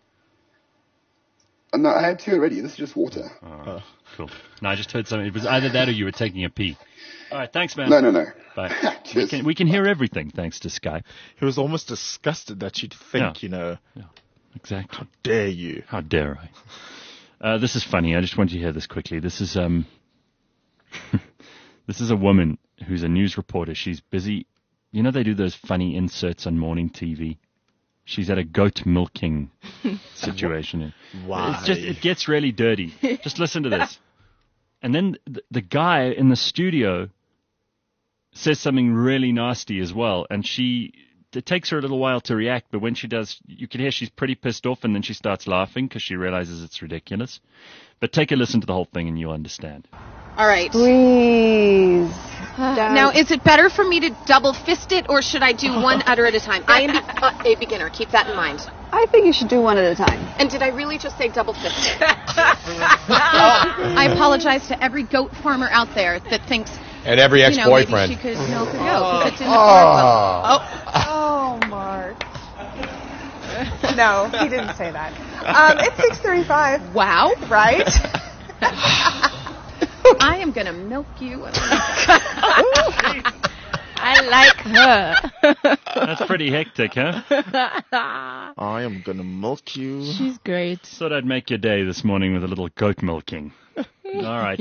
Uh, no, I had two already. This is just water. Oh, cool. No, I just heard something. It was either that or you were taking a pee. All right, thanks, man. No, no, no. Bye. we, can, we can hear everything thanks to Skype. He was almost disgusted that you'd think, yeah. you know. Yeah, exactly. How dare you? How dare I? Uh, this is funny. I just want you to hear this quickly. This is um, this is a woman who's a news reporter. She's busy. You know they do those funny inserts on morning T V. She's at a goat milking situation. Why? It's just it gets really dirty. Just listen to this. And then the, the guy in the studio says something really nasty as well, and she it takes her a little while to react, but when she does, you can hear she's pretty pissed off, and then she starts laughing because she realizes it's ridiculous. But take a listen to the whole thing, and you'll understand. All right. Please. Now, is it better for me to double fist it, or should I do one udder at a time? I am be- uh, a beginner. Keep that in mind. I think you should do one at a time. And did I really just say double fist it? I apologize to every goat farmer out there that thinks... And every ex-boyfriend. You know, maybe she could milk a goat, because it's in the oh. oh. oh, Mark. No, he didn't say that. Um, it's six thirty-five. Wow. Right? I am going to milk you. I like her. That's pretty hectic, huh? I am going to milk you. She's great. Thought I'd make your day this morning with a little goat milking. All right.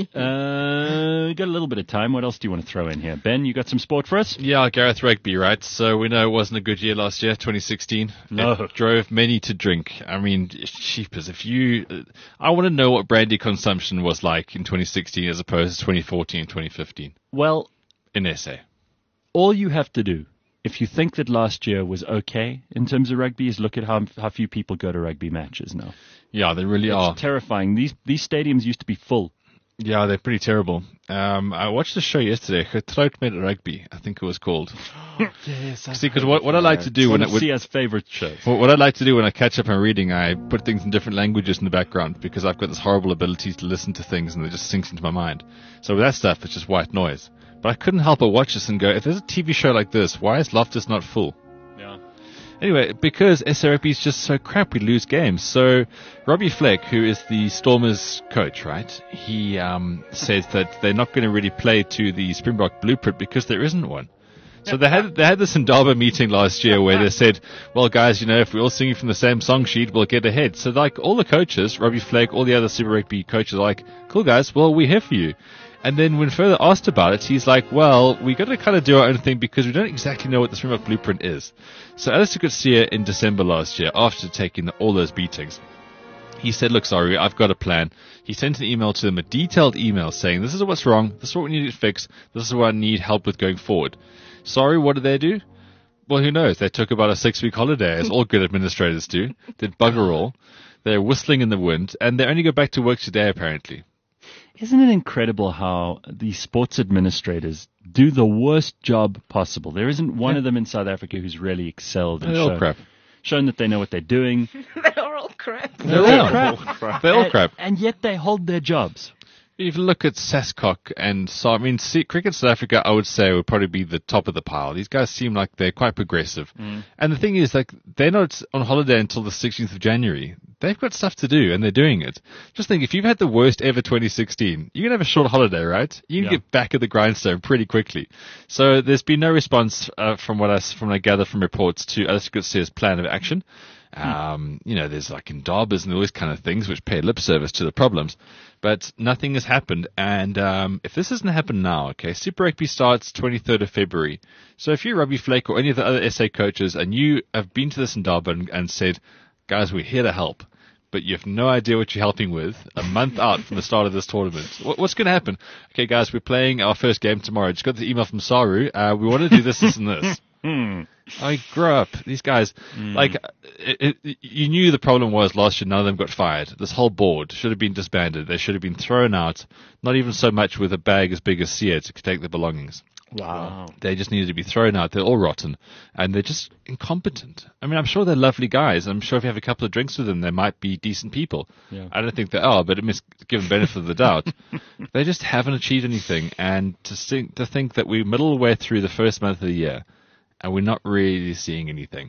Uh, we got a little bit of time. What else do you want to throw in here? Ben, you got some sport for us? Yeah, Gareth Rugby, right? So we know it wasn't a good year last year, twenty sixteen. No. It drove many to drink. I mean, sheepers, if you... Uh, I want to know what brandy consumption was like in twenty sixteen as opposed to twenty fourteen and twenty fifteen. Well, in S A. All you have to do, if you think that last year was okay in terms of rugby, is look at how how few people go to rugby matches now. Yeah, they really it's are. It's terrifying. These these stadiums used to be full. Yeah, they're pretty terrible. Um, I watched a show yesterday, Getrouwd met Rugby, I think it was called. Yes. See, because what, what I like to do when I would see as favorite shows. What, what I like to do when I catch up on reading, I put things in different languages in the background because I've got this horrible ability to listen to things and it just sinks into my mind. So with that stuff, it's just white noise. But I couldn't help but watch this and go, if there's a T V show like this, why is Loftus not full? Yeah. Anyway, because S A Rugby is just so crap, we lose games. So Robbie Fleck, who is the Stormers coach, right, he um, says that they're not going to really play to the Springbok blueprint because there isn't one. So they had they had this Indaba meeting last year where they said, well, guys, you know, if we're all singing from the same song sheet, we'll get ahead. So like all the coaches, Robbie Fleck, all the other Super Rugby coaches are like, cool, guys, well, we're here for you. And then when further asked about it, he's like, well, we got to kind of do our own thing because we don't exactly know what the Springbok blueprint is. So Alistair Coetzee in December last year, after taking all those beatings, he said, look, sorry, I've got a plan. He sent an email to them, a detailed email saying, this is what's wrong, this is what we need to fix, this is what I need help with going forward. Sorry, what did they do? Well, who knows? They took about a six-week holiday, as all good administrators do. Did bugger all. They're whistling in the wind, and they only go back to work today, apparently. Isn't it incredible how these sports administrators do the worst job possible? There isn't one Yeah. of them in South Africa who's really excelled and They're all shown, crap. shown that they know what they're doing. They're all crap. They're all crap. They're all And- crap. And yet they hold their jobs. If you look at Sascock and so, I mean, see, Cricket South Africa, I would say would probably be the top of the pile. These guys seem like they're quite progressive. Mm. And the thing is, like, they're not on holiday until the sixteenth of January. They've got stuff to do, and they're doing it. Just think, if you've had the worst ever twenty sixteen, you can have a short holiday, right? You can Yeah. get back at the grindstone pretty quickly. So there's been no response uh, from what I, from what I gather from reports to Alistair Coetzee's plan of action. Um, you know, there's like Indabas and all these kind of things which pay lip service to the problems, but nothing has happened. And um, if this doesn't happen now, okay, Super Rugby starts twenty-third of February. So if you're Robbie Flake or any of the other S A coaches and you have been to this Indaba and, and said, guys, we're here to help, but you have no idea what you're helping with a month out from the start of this tournament, what, what's going to happen? Okay, guys, we're playing our first game tomorrow. Just got the email from Saru. Uh, we want to do this, this, and this. Hmm. I grew up. These guys, Mm. like, it, it, you knew the problem was last year none of them got fired. This whole board should have been disbanded. They should have been thrown out, not even so much with a bag as big as Sia to take their belongings. Wow. They just needed to be thrown out. They're all rotten. And they're just incompetent. I mean, I'm sure they're lovely guys. I'm sure if you have a couple of drinks with them, they might be decent people. Yeah. I don't think they are, but it must give them benefit of the doubt. They just haven't achieved anything. And to think, to think that we're middle way through the first month of the year, and we're not really seeing anything.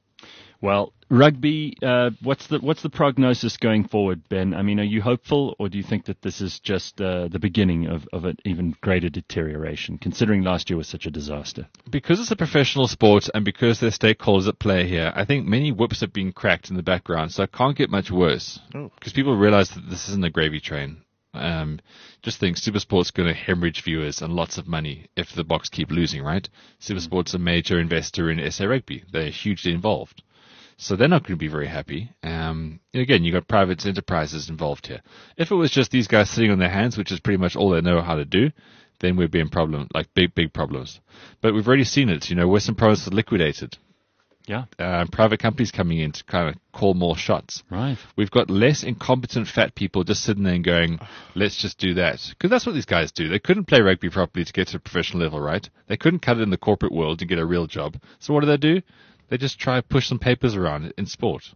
Well, rugby, uh, what's the what's the prognosis going forward, Ben? I mean, are you hopeful, or do you think that this is just uh, the beginning of, of an even greater deterioration, considering last year was such a disaster? Because it's a professional sport and because there's stakeholders at play here, I think many whips have been cracked in the background, so it can't get much worse. Oh. Because people realize that this isn't a gravy train. Um, just think Supersport's going to hemorrhage viewers and lots of money if the Boks keep losing, right? Supersport's a major investor in S A Rugby. They're hugely involved. So they're not going to be very happy. Um, again, you've got private enterprises involved here. If it was just these guys sitting on their hands, which is pretty much all they know how to do, then we'd be in problem, like big, big problems. But we've already seen it. You know, Western Province was liquidated. Yeah. Uh, private companies coming in to kind of call more shots. Right. We've got less incompetent fat people just sitting there and going, let's just do that. Because that's what these guys do. They couldn't play rugby properly to get to a professional level, right? They couldn't cut it in the corporate world to get a real job. So what do they do? They just try to push some papers around in sport.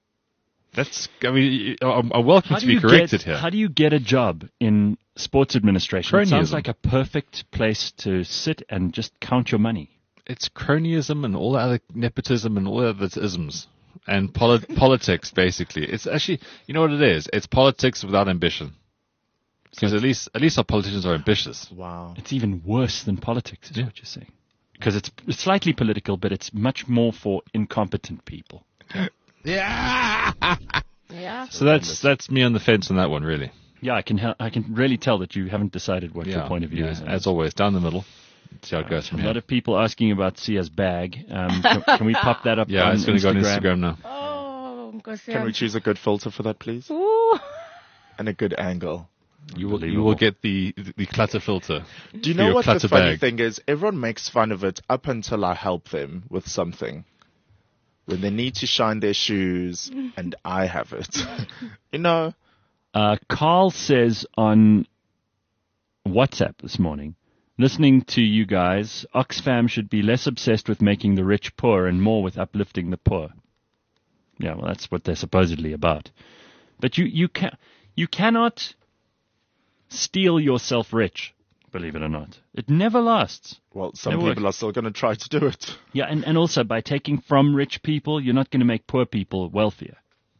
That's, I mean, I'm, I'm welcome How to do be you corrected get, here. How do you get a job in sports administration? It sounds Cronyism. like a perfect place to sit and just count your money. It's cronyism and all the other nepotism and all the other isms. And poli- politics, basically. It's actually, you know what it is? It's politics without ambition. Because at least, at least our politicians are ambitious. Wow. It's even worse than politics, is Yeah. what you're saying. Because it's, it's slightly political, but it's much more for incompetent people. Yeah. Yeah. So that's that's me on the fence on that one, really. Yeah, I can hel- I can really tell that you haven't decided what Yeah, your point of view yeah, is. on as this. always, down the middle. See how it goes A from lot here. of people asking about Sia's bag. Um, can, can we pop that up Yeah, on it's going to go on Instagram? Instagram now. Oh, Can we choose a good filter for that, please? Ooh. And a good angle. You will, you will get the, the clutter filter. Do you for know your what the clutter funny bag. thing is? Everyone makes fun of it up until I help them with something. When they need to shine their shoes and I have it. You know? Uh, Carl says on WhatsApp this morning, listening to you guys, Oxfam should be less obsessed with making the rich poor and more with uplifting the poor. Yeah, well, that's what they're supposedly about. But you, you, can, you cannot steal yourself rich, believe it or not. It never lasts. Well, some Never people works. are still going to try to do it. Yeah, and, and also by taking from rich people, you're not going to make poor people wealthier.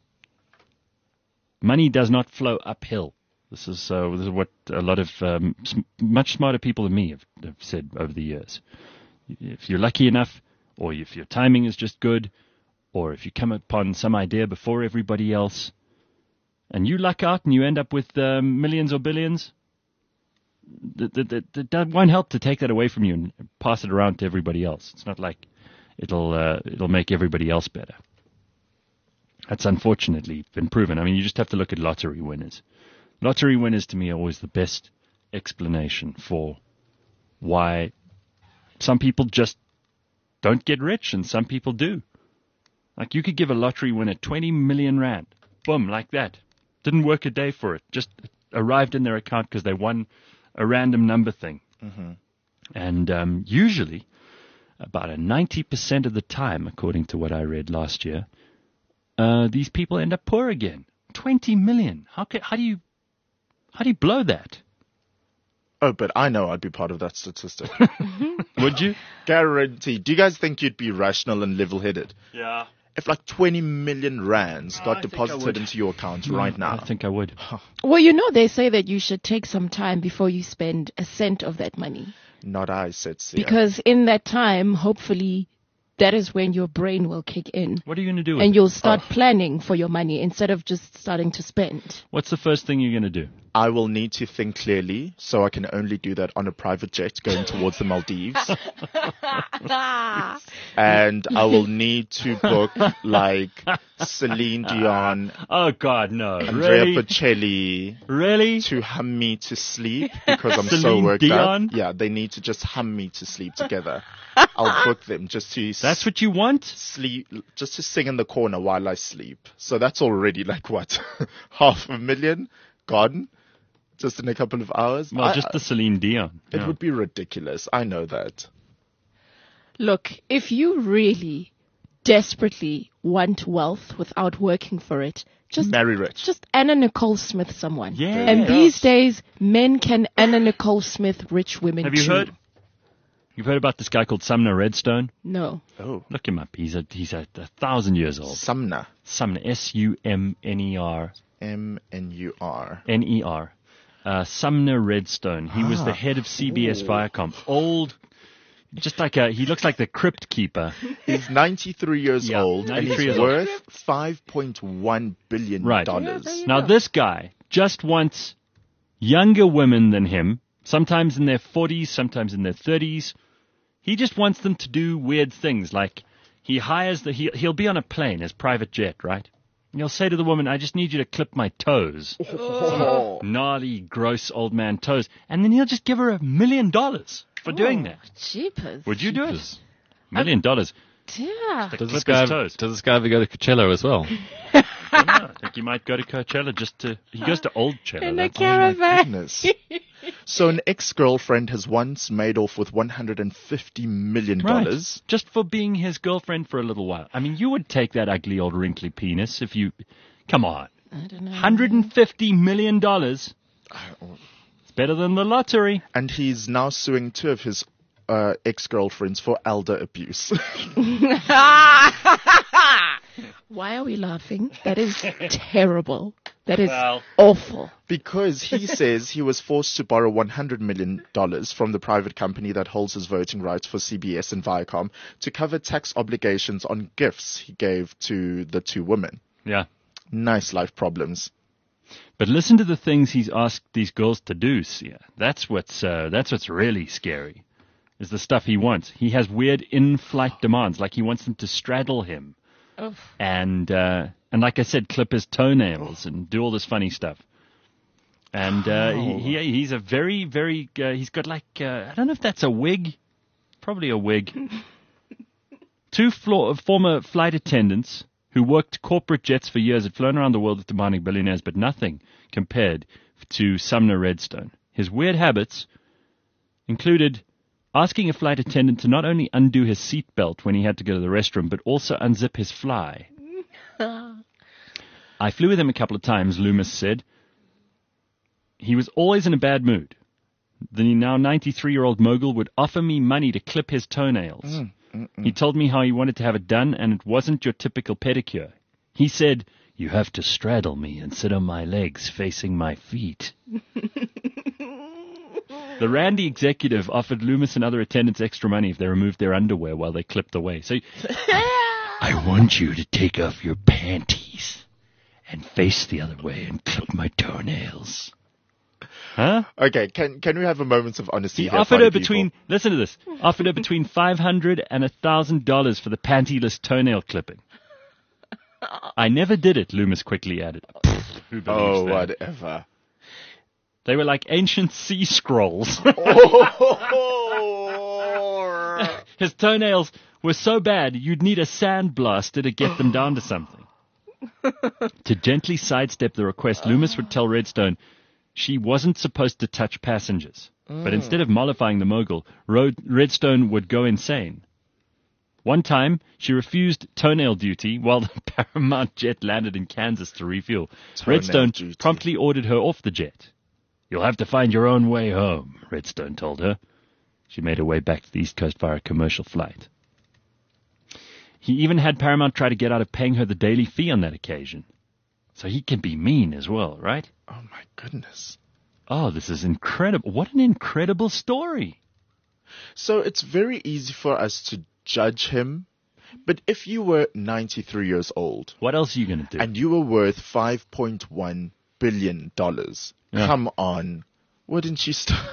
Money does not flow uphill. This is, uh, this is what a lot of um, sm- much smarter people than me have, have said over the years. If you're lucky enough, or if your timing is just good, or if you come upon some idea before everybody else, and you luck out and you end up with um, millions or billions, that, that, that, that won't help to take that away from you and pass it around to everybody else. It's not like it'll uh, it'll make everybody else better. That's unfortunately been proven. I mean, you just have to look at lottery winners. Lottery winners, to me, are always the best explanation for why some people just don't get rich and some people do. Like, you could give a lottery winner twenty million rand. Boom, like that. Didn't work a day for it. Just arrived in their account because they won a random number thing. Mm-hmm. And um, usually, about a ninety percent of the time, according to what I read last year, uh, these people end up poor again. twenty million. How, ca- how do you how do you blow that? Oh, but I know I'd be part of that statistic. Would you? Guaranteed. Do you guys think you'd be rational and level-headed? Yeah. If like twenty million rands I got think I deposited would. into your account Mm, right now. I think I would. Well, you know, they say that you should take some time before you spend a cent of that money. Not I, said Sia. Because in that time, hopefully, that is when your brain will kick in. What are you going to do with And it? you'll start planning for your money instead of just starting to spend. What's the first thing you're going to do? I will need to think clearly, so I can only do that on a private jet going towards the Maldives. And I will need to book like Celine Dion, Oh, God, no. Andrea Really? Bocelli Really? to hum me to sleep because I'm so Celine worked Dion? up. Yeah, they need to just hum me to sleep together. I'll book them just to That's what you want? sleep, just to sing in the corner while I sleep. So that's already like what, half a million gone, just in a couple of hours. Well, I- just the Celine Dion. It Yeah. would be ridiculous. I know that. Look, if you really desperately want wealth without working for it, just Marry rich. just Anna Nicole Smith someone. Yeah. And these days, men can Anna Nicole Smith rich women Have you too. heard? You've heard about this guy called Sumner Redstone? No. Oh, Look him up. He's a he's a, a thousand years old. Sumner. Sumner, S U M N E R M N U R. N E R. Uh, Sumner Redstone. He was the head of C B S Viacom. Old, just like a, he looks like the crypt keeper. He's ninety-three years Yeah, old and ninety-three he's years old. worth five point one billion Right. dollars. Now this guy just wants younger women than him, sometimes in their forties, sometimes in their thirties. He just wants them to do weird things, like he hires the, he, he'll be on a plane, his private jet, right? And he'll say to the woman, I just need you to clip my toes. Oh. Gnarly, gross old man toes. And then he'll just give her a million dollars for doing that. Jeepers. Would you do it? Million dollars. Yeah. To Does clip this, guy his have, toes. does this guy ever go to Coachella as well? I don't know. I think he might go to Coachella just to, he goes to Old Chella. In a That's- caravan. Goodness. So an ex-girlfriend has once made off with one hundred fifty million dollars. Right. Just for being his girlfriend for a little while. I mean, you would take that ugly old wrinkly penis if you... Come on. I don't know. one hundred fifty million dollars. It's better than the lottery. And he's now suing two of his uh, ex-girlfriends for elder abuse. Why are we laughing? That is terrible. That is Well. awful. Because he says he was forced to borrow one hundred million dollars from the private company that holds his voting rights for C B S and Viacom to cover tax obligations on gifts he gave to the two women. Yeah. Nice life problems. But listen to the things he's asked these girls to do, Sia. That's what's, uh, that's what's really scary, is the stuff he wants. He has weird in-flight demands, like he wants them to straddle him. Oof. And, uh, and like I said, clip his toenails and do all this funny stuff. And uh, he, he he's a very, very, uh, he's got like, uh, I don't know if that's a wig. Probably a wig. Two floor, former flight attendants who worked corporate jets for years had flown around the world with demanding billionaires, but nothing compared to Sumner Redstone. His weird habits included asking a flight attendant to not only undo his seatbelt when he had to go to the restroom, but also unzip his fly. I flew with him a couple of times, Loomis said. He was always in a bad mood. The now ninety-three-year-old mogul would offer me money to clip his toenails. Mm, mm, mm. He told me how he wanted to have it done, and it wasn't your typical pedicure. He said, "You have to straddle me and sit on my legs facing my feet." The Randy executive offered Loomis and other attendants extra money if they removed their underwear while they clipped away. So, I want you to take off your panties and face the other way and clip my toenails. Huh? Okay, can can we have a moment of honesty? He here, offered her people? between, listen to this, offered her between five hundred dollars and one thousand dollars for the pantyless toenail clipping. I never did it, Loomis quickly added. Who believes Oh, that? whatever. They were like ancient sea scrolls. His toenails were so bad, you'd need a sandblaster to get them down to something. To gently sidestep the request, Loomis would tell Redstone she wasn't supposed to touch passengers. Mm. But instead of mollifying the mogul, Rod- Redstone would go insane. One time, she refused toenail duty while the Paramount jet landed in Kansas to refuel. Toenail Redstone duty. promptly ordered her off the jet. "You'll have to find your own way home," Redstone told her. She made her way back to the East Coast via a commercial flight. He even had Paramount try to get out of paying her the daily fee on that occasion. So he can be mean as well, right? Oh, my goodness. Oh, this is incredible. What an incredible story. So it's very easy for us to judge him. But if you were ninety-three years old... What else are you going to do? And you were worth five point one billion dollars. Yeah. Come on. Wouldn't you start...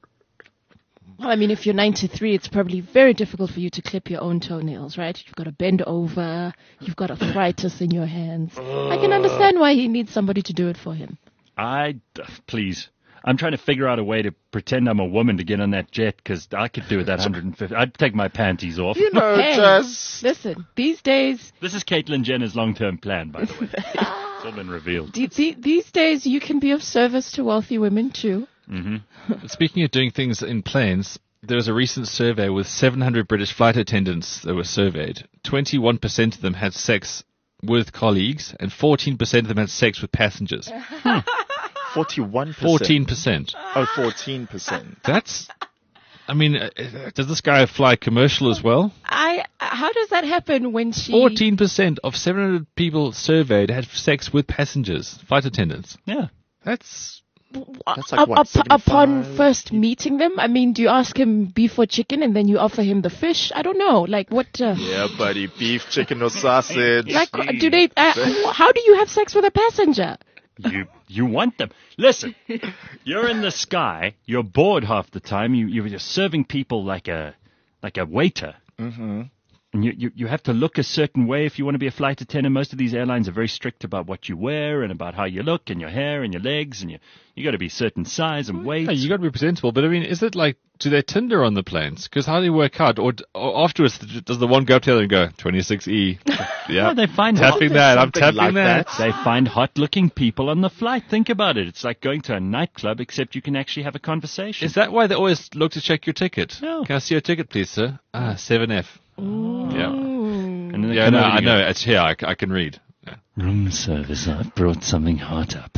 Well, I mean, if you're ninety-three, it's probably very difficult for you to clip your own toenails, right? You've got to bend over. You've got arthritis in your hands. Uh, I can understand why he needs somebody to do it for him. I... Please. I'm trying to figure out a way to pretend I'm a woman to get on that jet, because I could do it that one hundred fifty. I'd take my panties off. You know, hey, just... Listen, these days... This is Caitlyn Jenner's long-term plan, by the way. It's all been revealed. D- d- these days, you can be of service to wealthy women, too. Mm-hmm. Speaking of doing things in planes, there was a recent survey with seven hundred British flight attendants that were surveyed. twenty-one percent of them had sex with colleagues, and fourteen percent of them had sex with passengers. Hmm. forty-one percent. fourteen percent. Oh, fourteen percent. That's, I mean, uh, does this guy fly commercial as well? I. How does that happen when she... fourteen percent of seven hundred people surveyed had sex with passengers, flight attendants. Yeah. That's... That's like, what, up, upon first meeting them? I mean, do you ask him beef or chicken and then you offer him the fish? I don't know. Like, what... Uh, yeah, buddy. Beef, chicken, or sausage. Like, do they... Uh, how do you have sex with a passenger? You you want them. Listen, you're in the sky. You're bored half the time. You, you're serving people like a like a waiter. Mm-hmm. And you, you, you have to look a certain way if you want to be a flight attendant. Most of these airlines are very strict about what you wear and about how you look and your hair and your legs. And you you got to be certain size and weight. Yeah, you got to be presentable. But, I mean, is it like, do they Tinder on the planes? Because how do you work out? Or, or afterwards, does the one go up to the other and go, twenty-six E? Yeah, no, they find tapping hot, that. I'm tapping like that. that. They find hot-looking people on the flight. Think about it. It's like going to a nightclub, except you can actually have a conversation. Is that why they always look to check your ticket? No. Can I see your ticket, please, sir? Ah, seven F. Ooh. Yeah. And then they Yeah, come no, over I and know. go, It's here. I, I can read. Yeah. Room service, I've brought something hot up.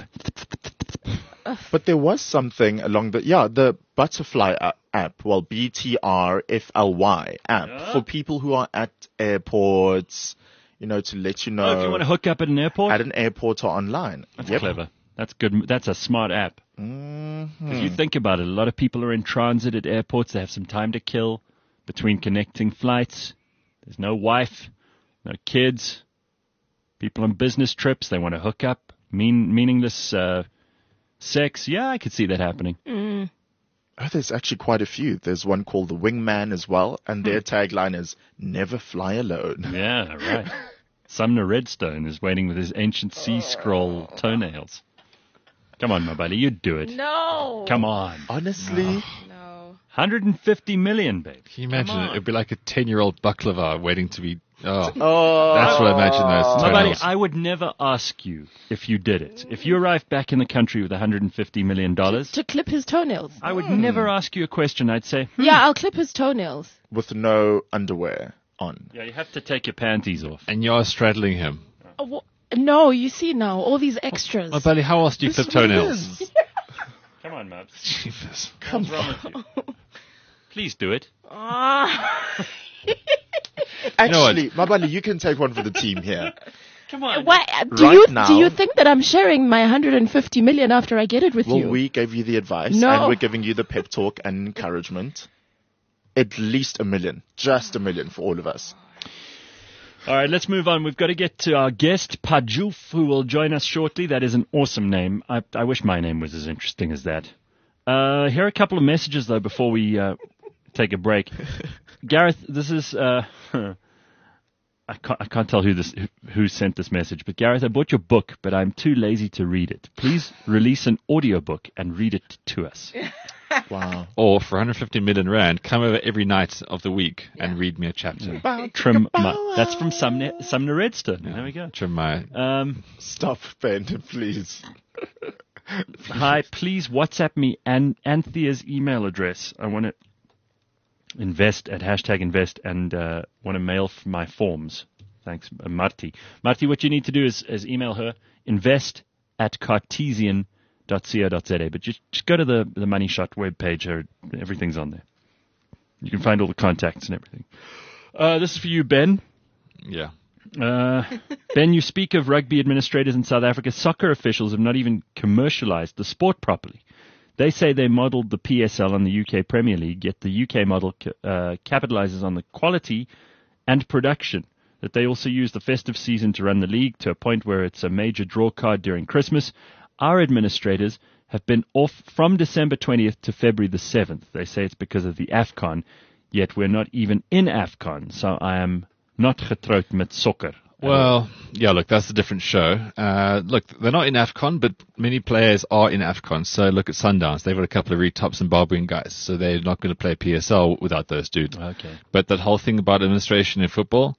But there was something along the, yeah, the Butterfly a- app, well, B T R F L Y app, Yeah. for people who are at airports, you know, to let you know. Oh, if you want to hook up at an airport? At an airport or online. That's Yep. clever. That's good. That's a smart app. Mm-hmm. If you think about it, a lot of people are in transit at airports. They have some time to kill between connecting flights. There's no wife, no kids. People on business trips, they want to hook up, Mean, meaningless uh, sex. Yeah, I could see that happening. Mm. Oh, there's actually quite a few. There's one called The Wingman as well, and their tagline is, never fly alone. Yeah, right. Sumner Redstone is waiting with his ancient sea scroll toenails. Come on, my buddy, you'd do it. No. Come on. Honestly? No. one hundred fifty million, babe. Can you imagine it? It'd be like a ten-year-old baklava waiting to be... Oh, Oh. that's what I imagine those My buddy, toenails. I would never ask you if you did it. If you arrived back in the country with one hundred fifty million dollars, To clip his toenails. I would never ask you a question. I'd say, hmm, Yeah, I'll clip his toenails. With no underwear on. yeah, you have to take your panties off. And you're straddling him. Oh, wh- no, you see now, all these extras. My buddy, how else do you This clip is what it toenails? is. Come on, Mubs. Jesus. What's wrong with you? Please do it. Ah. Actually, Mabali, you can take one for the team here. Come on. Why, do Right you now- do you think that I'm sharing my one hundred fifty million after I get it with Well, you? we gave you the advice, No. and we're giving you the pep talk and encouragement. At least a million. Just a million for all of us. All right, let's move on. We've got to get to our guest, Pajuf, who will join us shortly. That is an awesome name. I, I wish my name was as interesting as that. Uh, here are a couple of messages, though, before we uh, take a break. Gareth, this is... Uh, I can't, I can't tell who this who, who sent this message, but Gareth, I bought your book, but I'm too lazy to read it. Please release an audiobook and read it to us. Wow. Or for one hundred fifty million rand, come over every night of the week and read me a chapter. Trim my, that's from Sumner, Sumner Redstone. Yeah. There we go. Trim my... Um, Stop, Ben, please. Hi, please WhatsApp me and Anthea's email address. I want to invest at hashtag invest and uh, want to mail f- my forms. Thanks, uh, Marty. Marty, what you need to do is, is email her invest at cartesian dot co dot za. But just, just go to the, the Money Shot webpage. Or everything's on there. You can find all the contacts and everything. Uh, this is for you, Ben. Yeah. Uh, Ben, you speak of rugby administrators in South Africa. Soccer officials have not even commercialized the sport properly. They say they modeled the P S L on the U K Premier League, yet the U K model uh, capitalizes on the quality and production. That they also use the festive season to run the league to a point where it's a major draw card during Christmas. Our administrators have been off from December twentieth to February the seventh. They say it's because of the AFCON, yet we're not even in AFCON, so I am not getroud met soccer. Well, yeah, look, that's a different show. Uh, look, they're not in AFCON, but many players are in AFCON. So look at Sundowns. They've got a couple of really top Zimbabwean guys, so they're not going to play P S L without those dudes. Okay. But that whole thing about administration in football,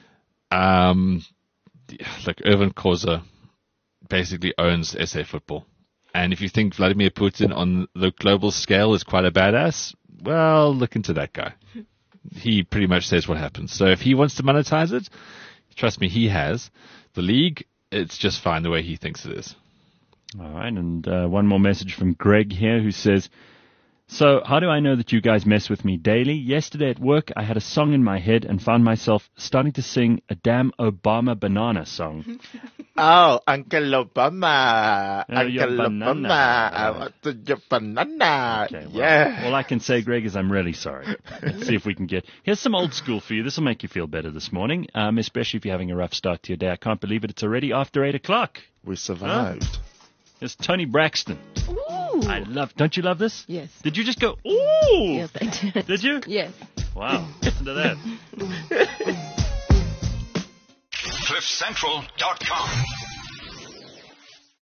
um, look, Irvin Koza basically owns S A football. And if you think Vladimir Putin on the global scale is quite a badass, well, look into that guy. He pretty much says what happens. So if he wants to monetize it, trust me, he has. The league, it's just fine the way he thinks it is. All right, and uh, one more message from Greg here who says, so how do I know that you guys mess with me daily? Yesterday at work, I had a song in my head and found myself starting to sing a damn Obama banana song. Oh, Uncle Obama. Oh, your Uncle banana. Obama. I want your banana. Okay, well, yeah. all I can say, Greg, is I'm really sorry. Let's see if we can get... Here's some old school for you. This will make you feel better this morning, um, especially if you're having a rough start to your day. I can't believe it. It's already after eight o'clock. We survived. Huh? It's Tony Braxton. Ooh. I love... Don't you love this? Yes. Did you just go, ooh? Yes, I did. Did you? Yes. Wow. Listen to that. cliff central dot com